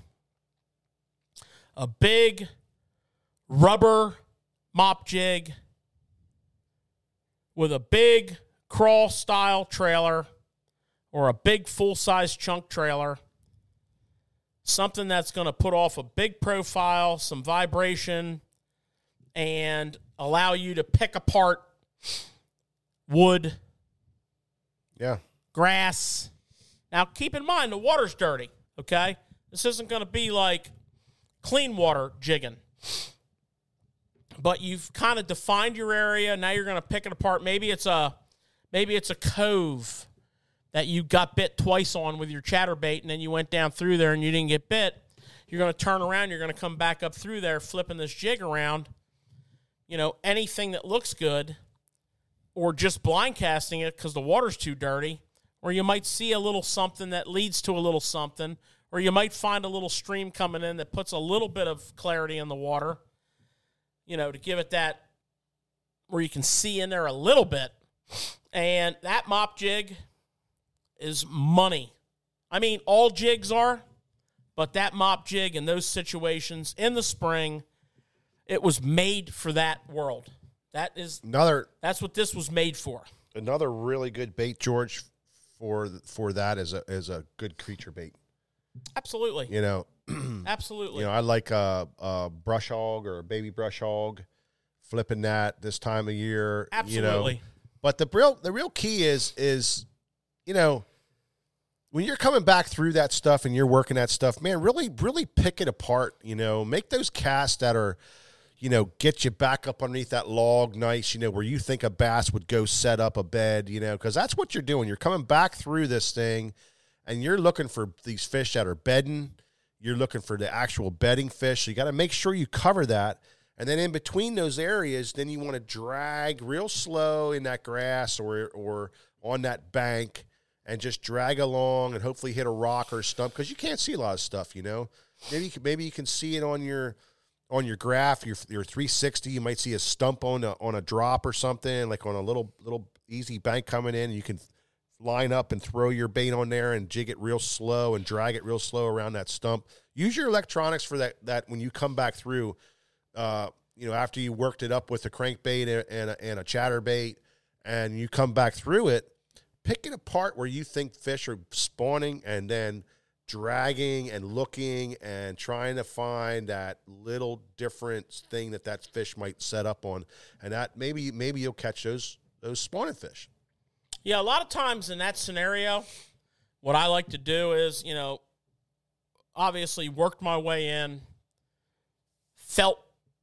S2: A big rubber mop jig with a big crawl-style trailer or a big full-size chunk trailer, something that's going to put off a big profile, some vibration, and allow you to pick apart wood
S1: Yeah.
S2: grass. Now, keep in mind, the water's dirty, okay? This isn't going to be like clean water jigging. But you've kind of defined your area. Now you're going to pick it apart. Maybe it's a maybe it's a cove that you got bit twice on with your chatterbait, and then you went down through there and you didn't get bit. You're going to turn around. You're going to come back up through there, flipping this jig around. You know, anything that looks good, or just blind casting it because the water's too dirty, or you might see a little something that leads to a little something, or you might find a little stream coming in that puts a little bit of clarity in the water, you know, to give it that where you can see in there a little bit. And that mop jig is money. I mean, all jigs are, but that mop jig in those situations in the spring, it was made for that world. That is
S1: another.
S2: That's what this was made for.
S1: Another really good bait, George, for for that is a is a good creature bait.
S2: Absolutely.
S1: You know,
S2: absolutely.
S1: You know, I like a, a brush hog or a baby brush hog, flipping that this time of year.
S2: Absolutely.
S1: You know, but the real the real key is is, you know, when you're coming back through that stuff and you're working that stuff, man, really really pick it apart. You know, make those casts that are, you know, get you back up underneath that log nice, you know, where you think a bass would go set up a bed, you know, because that's what you're doing. You're coming back through this thing, and you're looking for these fish that are bedding. You're looking for the actual bedding fish. So you got to make sure you cover that. And then in between those areas, then you want to drag real slow in that grass or or on that bank and just drag along and hopefully hit a rock or a stump, because you can't see a lot of stuff, you know. Maybe you can, maybe you can see it on your on your graph, your your three sixty. You might see a stump on a, on a drop or something, like on a little little easy bank coming in, and you can line up and throw your bait on there and jig it real slow and drag it real slow around that stump. Use your electronics for that, that when you come back through, uh, you know, after you worked it up with a crankbait and a, and a chatterbait, and you come back through it, pick it apart where you think fish are spawning, and then dragging and looking and trying to find that little different thing that that fish might set up on, and that maybe maybe you'll catch those those spawning fish.
S2: Yeah, a lot of times in that scenario, what I like to do is, you know, obviously worked my way in, felt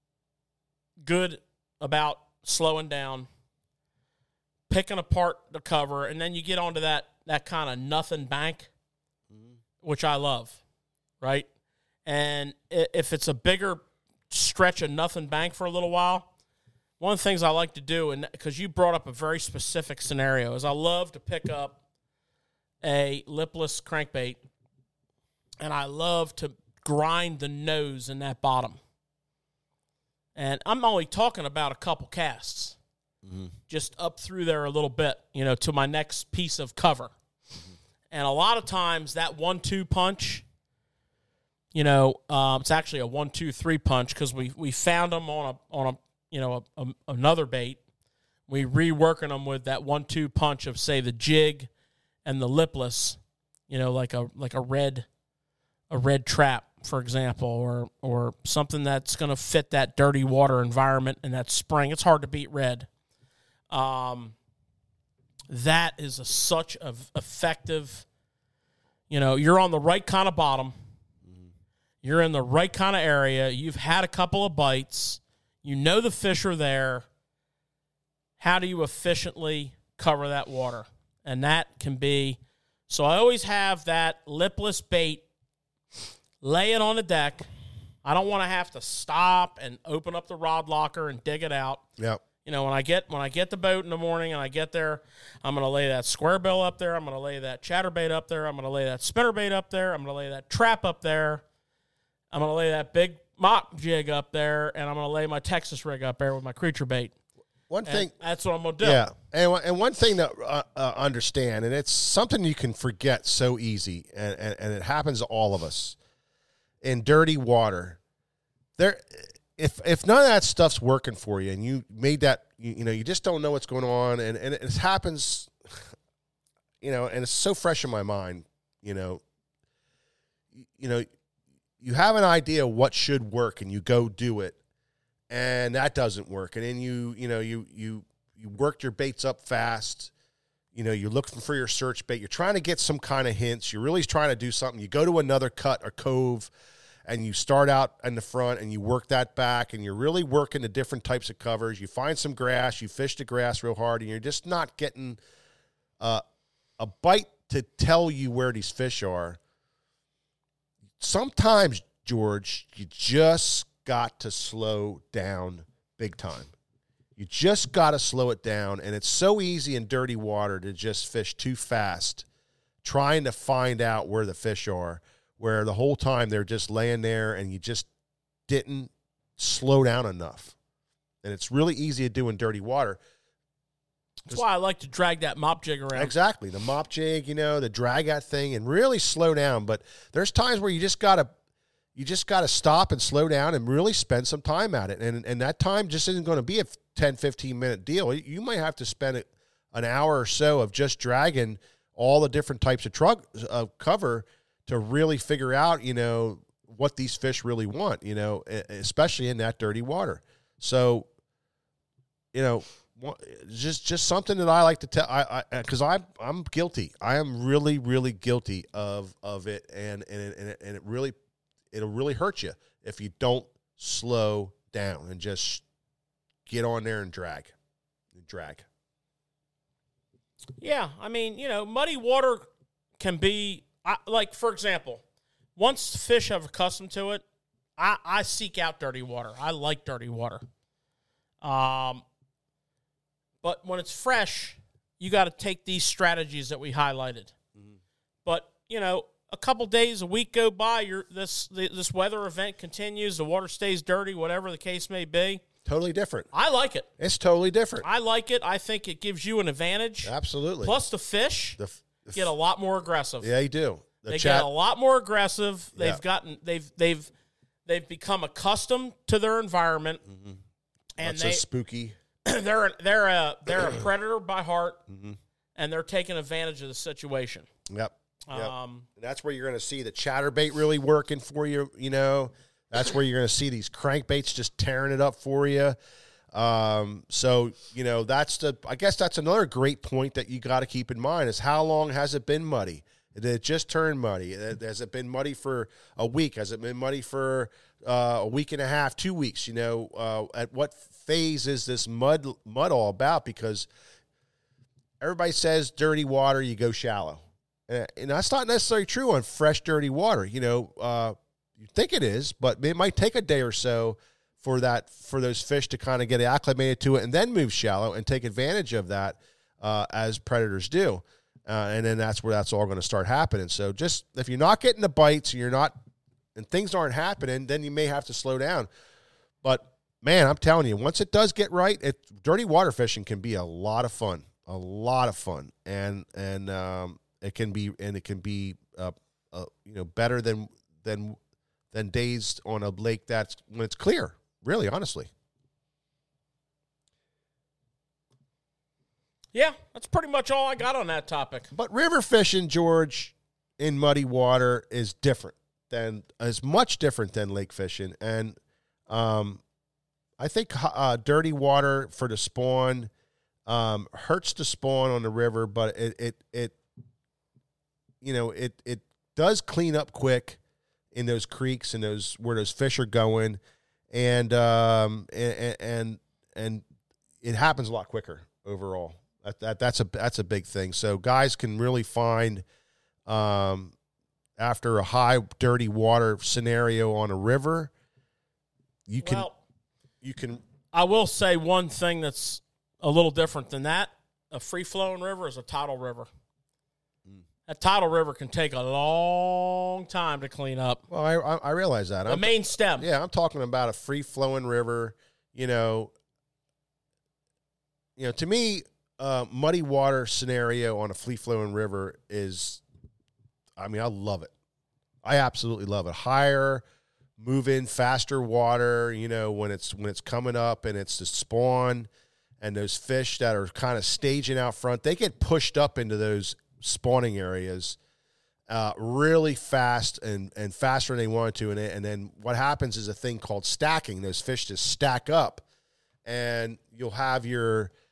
S2: good about slowing down, picking apart the cover, and then you get onto that that kind of nothing bank, mm-hmm. which I love, right? And if it's a bigger stretch of nothing bank for a little while, one of the things I like to do, and because you brought up a very specific scenario, is I love to pick up a lipless crankbait, and I love to grind the nose in that bottom. And I'm only talking about a couple casts, mm-hmm. just up through there a little bit, you know, to my next piece of cover. Mm-hmm. And a lot of times that one two punch, you know, um, it's actually a one two three punch, because we we found them on a on a you know, a, a, another bait. We reworking them with that one two punch of, say, the jig and the lipless, you know, like a like a red a red trap, for example, or or something that's going to fit that dirty water environment and that spring. It's hard to beat red. Um, that is a, such a effective, you know, you're on the right kind of bottom. Mm-hmm. You're in the right kind of area. You've had a couple of bites. You know the fish are there. How do you efficiently cover that water? And that can be, so I always have that lipless bait, lay it on the deck. I don't want to have to stop and open up the rod locker and dig it out.
S1: Yep.
S2: You know, when I get when I get the boat in the morning and I get there, I'm going to lay that square bill up there. I'm going to lay that chatterbait up there. I'm going to lay that spinnerbait up there. I'm going to lay that trap up there. I'm going to lay that big mop jig up there, and I'm going to lay my Texas rig up there with my creature bait.
S1: One thing,
S2: and that's what I'm going to do.
S1: Yeah, and and one thing to uh, uh, understand, and it's something you can forget so easy, and, and, and it happens to all of us. In dirty water, there, if if none of that stuff's working for you, and you made that, you, you know, you just don't know what's going on, and, and it happens, you know, and it's so fresh in my mind, you know, you, you know, you have an idea what should work, and you go do it, and that doesn't work. And then you, you know, you you you worked your baits up fast, You know, you're looking for your search bait. You're trying to get some kind of hints. You're really trying to do something. You go to another cut or cove, and you start out in the front, and you work that back, and you're really working the different types of covers. You find some grass. You fish the grass real hard, and you're just not getting uh, a bite to tell you where these fish are. Sometimes, George, you just got to slow down big time. You just got to slow it down, and it's so easy in dirty water to just fish too fast, trying to find out where the fish are, where the whole time they're just laying there, and you just didn't slow down enough. And it's really easy to do in dirty water.
S2: That's why I like to drag that mop jig around.
S1: Exactly. The mop jig, you know, the drag that thing and really slow down. But there's times where you just got to you just got to stop and slow down and really spend some time at it. And and that time just isn't going to be a ten, fifteen minute deal. You might have to spend an hour or so of just dragging all the different types of truck of cover to really figure out, you know, what these fish really want, you know, especially in that dirty water. So, you know, just just something that I like to tell, I because I, I'm I'm guilty. I am really really guilty of of it, and and it, and it, and it really it'll really hurt you if you don't slow down and just get on there and drag, and drag.
S2: Yeah, I mean, you know, muddy water can be I, like, for example, once fish have accustomed to it, I, I seek out dirty water. I like dirty water. Um. But when it's fresh, you got to take these strategies that we highlighted. Mm-hmm. But, you know, a couple days, a week go by, you're, this this weather event continues, the water stays dirty, whatever the case may be.
S1: Totally different.
S2: I like it.
S1: It's totally different.
S2: I like it. I think it gives you an advantage.
S1: Absolutely.
S2: Plus, the fish
S1: the, the
S2: get a lot more aggressive.
S1: Yeah, you do.
S2: The they chat- get a lot more aggressive. They've
S1: yeah.
S2: gotten they've they've they've become accustomed to their environment,
S1: mm-hmm.
S2: and
S1: Not
S2: they
S1: so spooky.
S2: they're they're a they're a predator by heart,
S1: mm-hmm.
S2: and they're taking advantage of the situation.
S1: Yep. yep.
S2: Um,
S1: and that's where you're going to see the chatterbait really working for you. You know, that's where you're going to see these crankbaits just tearing it up for you. Um, so you know, that's the. I guess that's another great point that you got to keep in mind is how long has it been muddy? Did it just turn muddy? Has it been muddy for a week? Has it been muddy for uh, a week and a half, two weeks? You know, uh, at what phase is this mud mud all about? Because everybody says dirty water, you go shallow. And, and that's not necessarily true on fresh, dirty water. You know, uh, you think it is, but it might take a day or so for that for those fish to kind of get acclimated to it and then move shallow and take advantage of that uh, as predators do. Uh, and then that's where that's all going to start happening. So just if you're not getting the bites and you're not, and things aren't happening, then you may have to slow down. But man, I'm telling you, once it does get right, it dirty water fishing can be a lot of fun, a lot of fun, and and um, it can be and it can be uh, uh, you know better than than than days on a lake that's when it's clear. Really, honestly.
S2: Yeah, that's pretty much all I got on that topic.
S1: But river fishing, George, in muddy water is different than is much different than lake fishing, and um, I think uh, dirty water for the spawn um, hurts the spawn on the river, but it it it you know it it does clean up quick in those creeks and those where those fish are going, and um and and and it happens a lot quicker overall. That, that that's a that's a big thing. So guys can really find um, after a high dirty water scenario on a river, you can
S2: well,
S1: you can.
S2: I will say one thing that's a little different than that: a free flowing river is a tidal river. Mm. A tidal river can take a long time to clean up.
S1: Well, I I, I realize that
S2: the
S1: I'm,
S2: main stem.
S1: Yeah, I'm talking about a free flowing river. You know, you know, to me. Uh, muddy water scenario on a free-flowing river is, I mean, I love it. I absolutely love it. Higher, moving, faster water, you know, when it's when it's coming up and it's the spawn and those fish that are kind of staging out front, they get pushed up into those spawning areas uh, really fast and, and faster than they want to. And, and then what happens is a thing called stacking. Those fish just stack up, and you'll have your...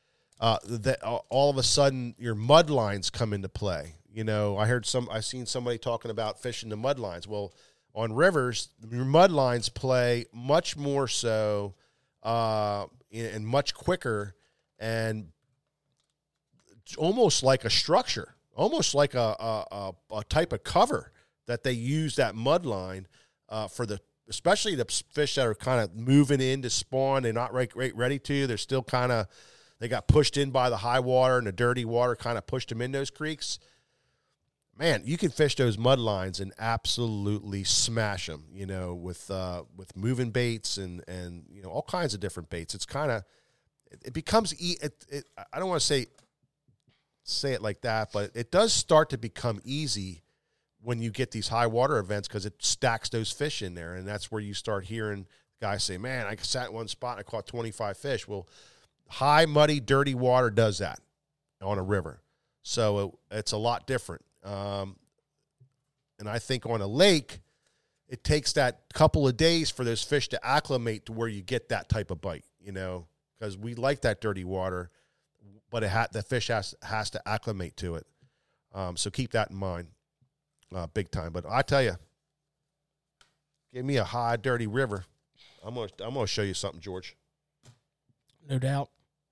S1: uh, that uh, all of a sudden your mud lines come into play. You know, I heard some, I've seen somebody talking about fishing the mud lines. Well, on rivers, your mud lines play much more so uh, and much quicker and almost like a structure, almost like a, a, a type of cover that they use that mud line uh, for the, especially the fish that are kind of moving in to spawn. They're not right, right ready to. They're still kind of, they got pushed in by the high water and the dirty water kind of pushed them in those creeks. Man, you can fish those mud lines and absolutely smash them, you know, with uh, with moving baits and, and, you know, all kinds of different baits. It's kind of, it, it becomes, e- it, it, I don't want to say, say it like that, but it does start to become easy when you get these high water events because it stacks those fish in there. And that's where you start hearing guys say, man, I sat in one spot and I caught twenty-five fish. Well, high, muddy, dirty water does that on a river. So it, it's a lot different. Um, and I think on a lake, it takes that couple of days for those fish to acclimate to where you get that type of bite, you know, because we like that dirty water, but it ha- the fish has, has to acclimate to it. Um, so keep that in mind, uh, big time. But I tell you, give me a high, dirty river. I'm going to, I'm going to show you something, George.
S2: No doubt.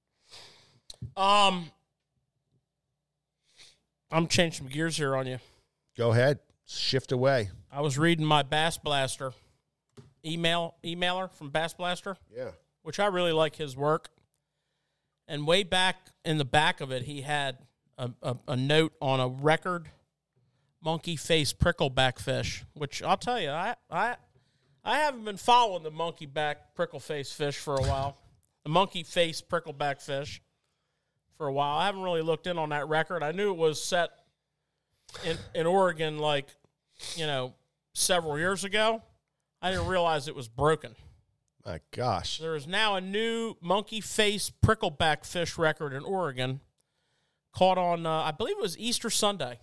S2: Um, I'm changing some gears here on you.
S1: Go ahead. Shift away.
S2: I was reading my Bass Blaster email emailer from Bass Blaster.
S1: Yeah.
S2: Which I really like his work. And way back in the back of it, he had a, a, a note on a record monkey face prickleback fish, which I'll tell you, I I I haven't been following the monkey back prickle face fish for a while. The monkey face prickleback fish. For a while. I haven't really looked in on that record. I knew it was set in, in Oregon like, you know, several years ago. I didn't realize it was broken.
S1: My gosh.
S2: There is now a new monkey face prickleback fish record in Oregon caught on, uh, I believe it was Easter Sunday.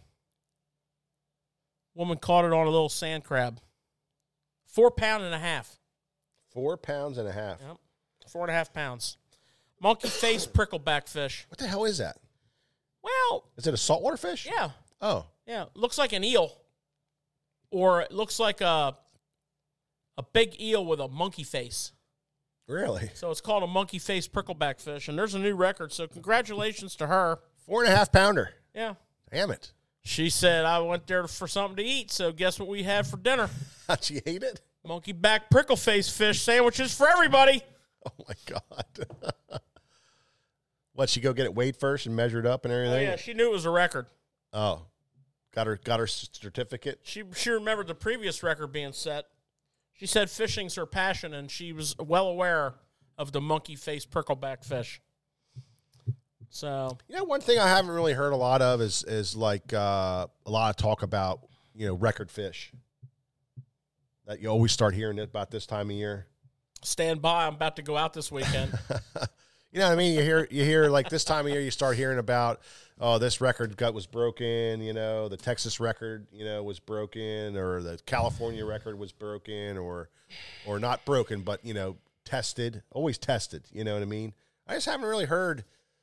S2: Woman caught it on a little sand crab. Four pound and a half.
S1: Four pounds and a half.
S2: Yep. Four and a half pounds. Monkey face prickleback fish.
S1: What the hell is that?
S2: Well,
S1: is it a saltwater fish?
S2: Yeah.
S1: Oh.
S2: Yeah. Looks like an eel. Or it looks like a a big eel with a monkey face.
S1: Really?
S2: So it's called a monkey face prickleback fish, and there's a new record. So congratulations to her.
S1: Four and a half pounder.
S2: Yeah.
S1: Damn it.
S2: She said, I went there for something to eat, so guess what we had for dinner?
S1: She ate it?
S2: Monkey back prickle face fish sandwiches for everybody.
S1: Oh, my God. What, she go get it weighed first and measured up and everything?
S2: Oh, yeah, she knew it was a record.
S1: Oh, got her got her certificate?
S2: She she remembered the previous record being set. She said fishing's her passion, and she was well aware of the monkey face prickleback fish. So,
S1: you know, one thing I haven't really heard a lot of is is like uh, a lot of talk about, you know, record fish. That you always start hearing about this time of year.
S2: Stand by, I'm about to go out this weekend.
S1: You know what I mean? You hear, you hear like this time of year, you start hearing about, oh, this record gut was broken, you know, the Texas record, you know, was broken, or the California record was broken, or, or not broken, but, you know, tested, always tested, you know what I mean? I just haven't really heard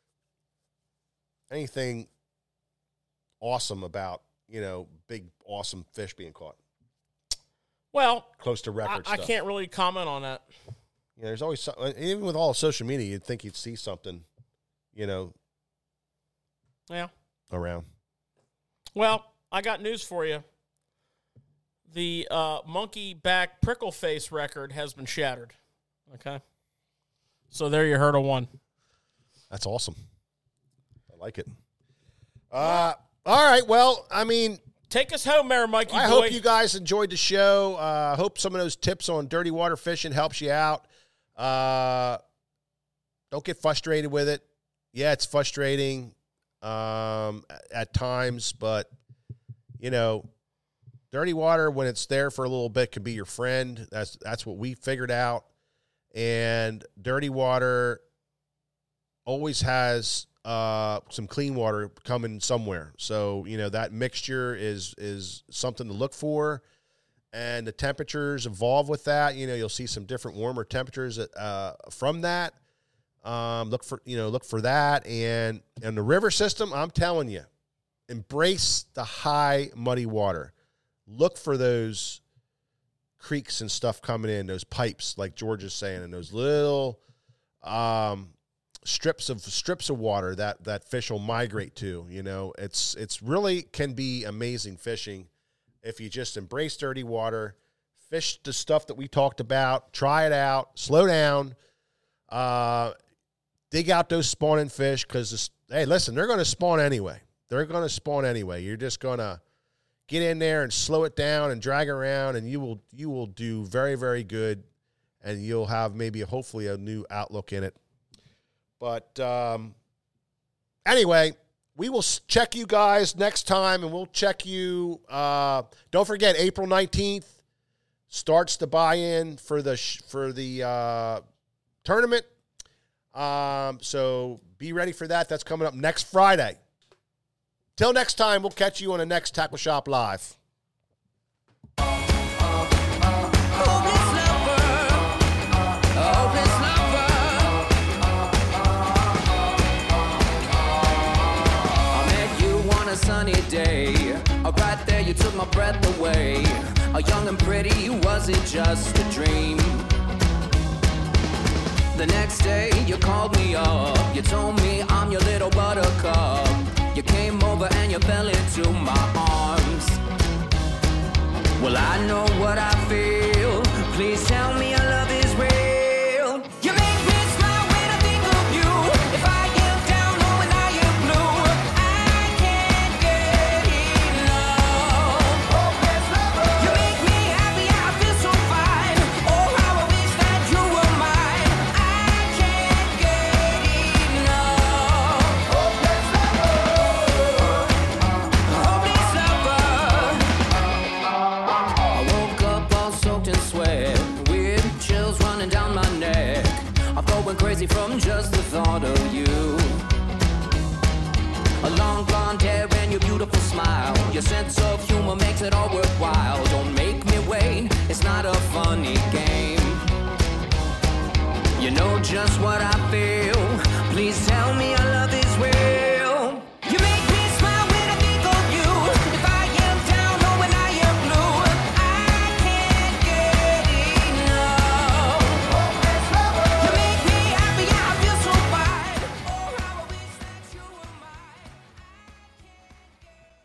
S1: anything awesome about, you know, big, awesome fish being caught.
S2: Well,
S1: close to record
S2: I,
S1: stuff.
S2: I can't really comment on that.
S1: Yeah, there's always some, even with all social media, you'd think you'd see something, you know,
S2: yeah,
S1: around.
S2: Well, I got news for you. The uh, monkey back prickle face record has been shattered. Okay, so there you heard of one.
S1: That's awesome. I like it. Uh, all right. Well, I mean,
S2: take us home there, Mikey
S1: I
S2: boy.
S1: hope you guys enjoyed the show. I uh, hope some of those tips on dirty water fishing helps you out. Uh, don't get frustrated with it. Yeah, it's frustrating um, at times, but, you know, dirty water, when it's there for a little bit, can be your friend. That's that's what we figured out. And dirty water always has uh, some clean water coming somewhere. So, you know, that mixture is is something to look for. And the temperatures evolve with that. You know, you'll see some different warmer temperatures uh, from that. Um, look for, you know, look for that. And, and the river system, I'm telling you, embrace the high, muddy water. Look for those creeks and stuff coming in, those pipes, like George is saying, and those little um, strips of strips of water that, that fish will migrate to. You know, it's it's really can be amazing fishing if you just embrace dirty water, fish the stuff that we talked about, try it out, slow down, uh, dig out those spawning fish because, hey, listen, they're going to spawn anyway. They're going to spawn anyway. You're just going to get in there and slow it down and drag around, and you will you will do very, very good, and you'll have maybe hopefully a new outlook in it. But um, anyway, we will check you guys next time, and we'll check you. Uh, don't forget, April nineteenth starts the buy-in for the sh- for the uh, tournament. Um, so be ready for that. That's coming up next Friday. Till next time, we'll catch you on the next Tackle Shop Live.
S3: A sunny day, oh, right there you took my breath away. Oh, young and pretty, was it just a dream? The next day you called me up, you told me I'm your little buttercup. You came over and you fell into my arms. Well, I know what I feel. Please tell me your love is real. You make me smile when I think of you. If I am down or when I am blue, I can't get enough. You make me happy, I feel so fine. Oh, how I wish that you were mine. I can't get enough. Hopeless lover. I woke up all soaked in sweat, with chills running down my neck. I'm going crazy from just the thought of you. A long blonde hair and your beautiful smile. Your sense of humor makes it all worthwhile. Don't make me wait, it's not a funny game. You know just what I feel. Please tell me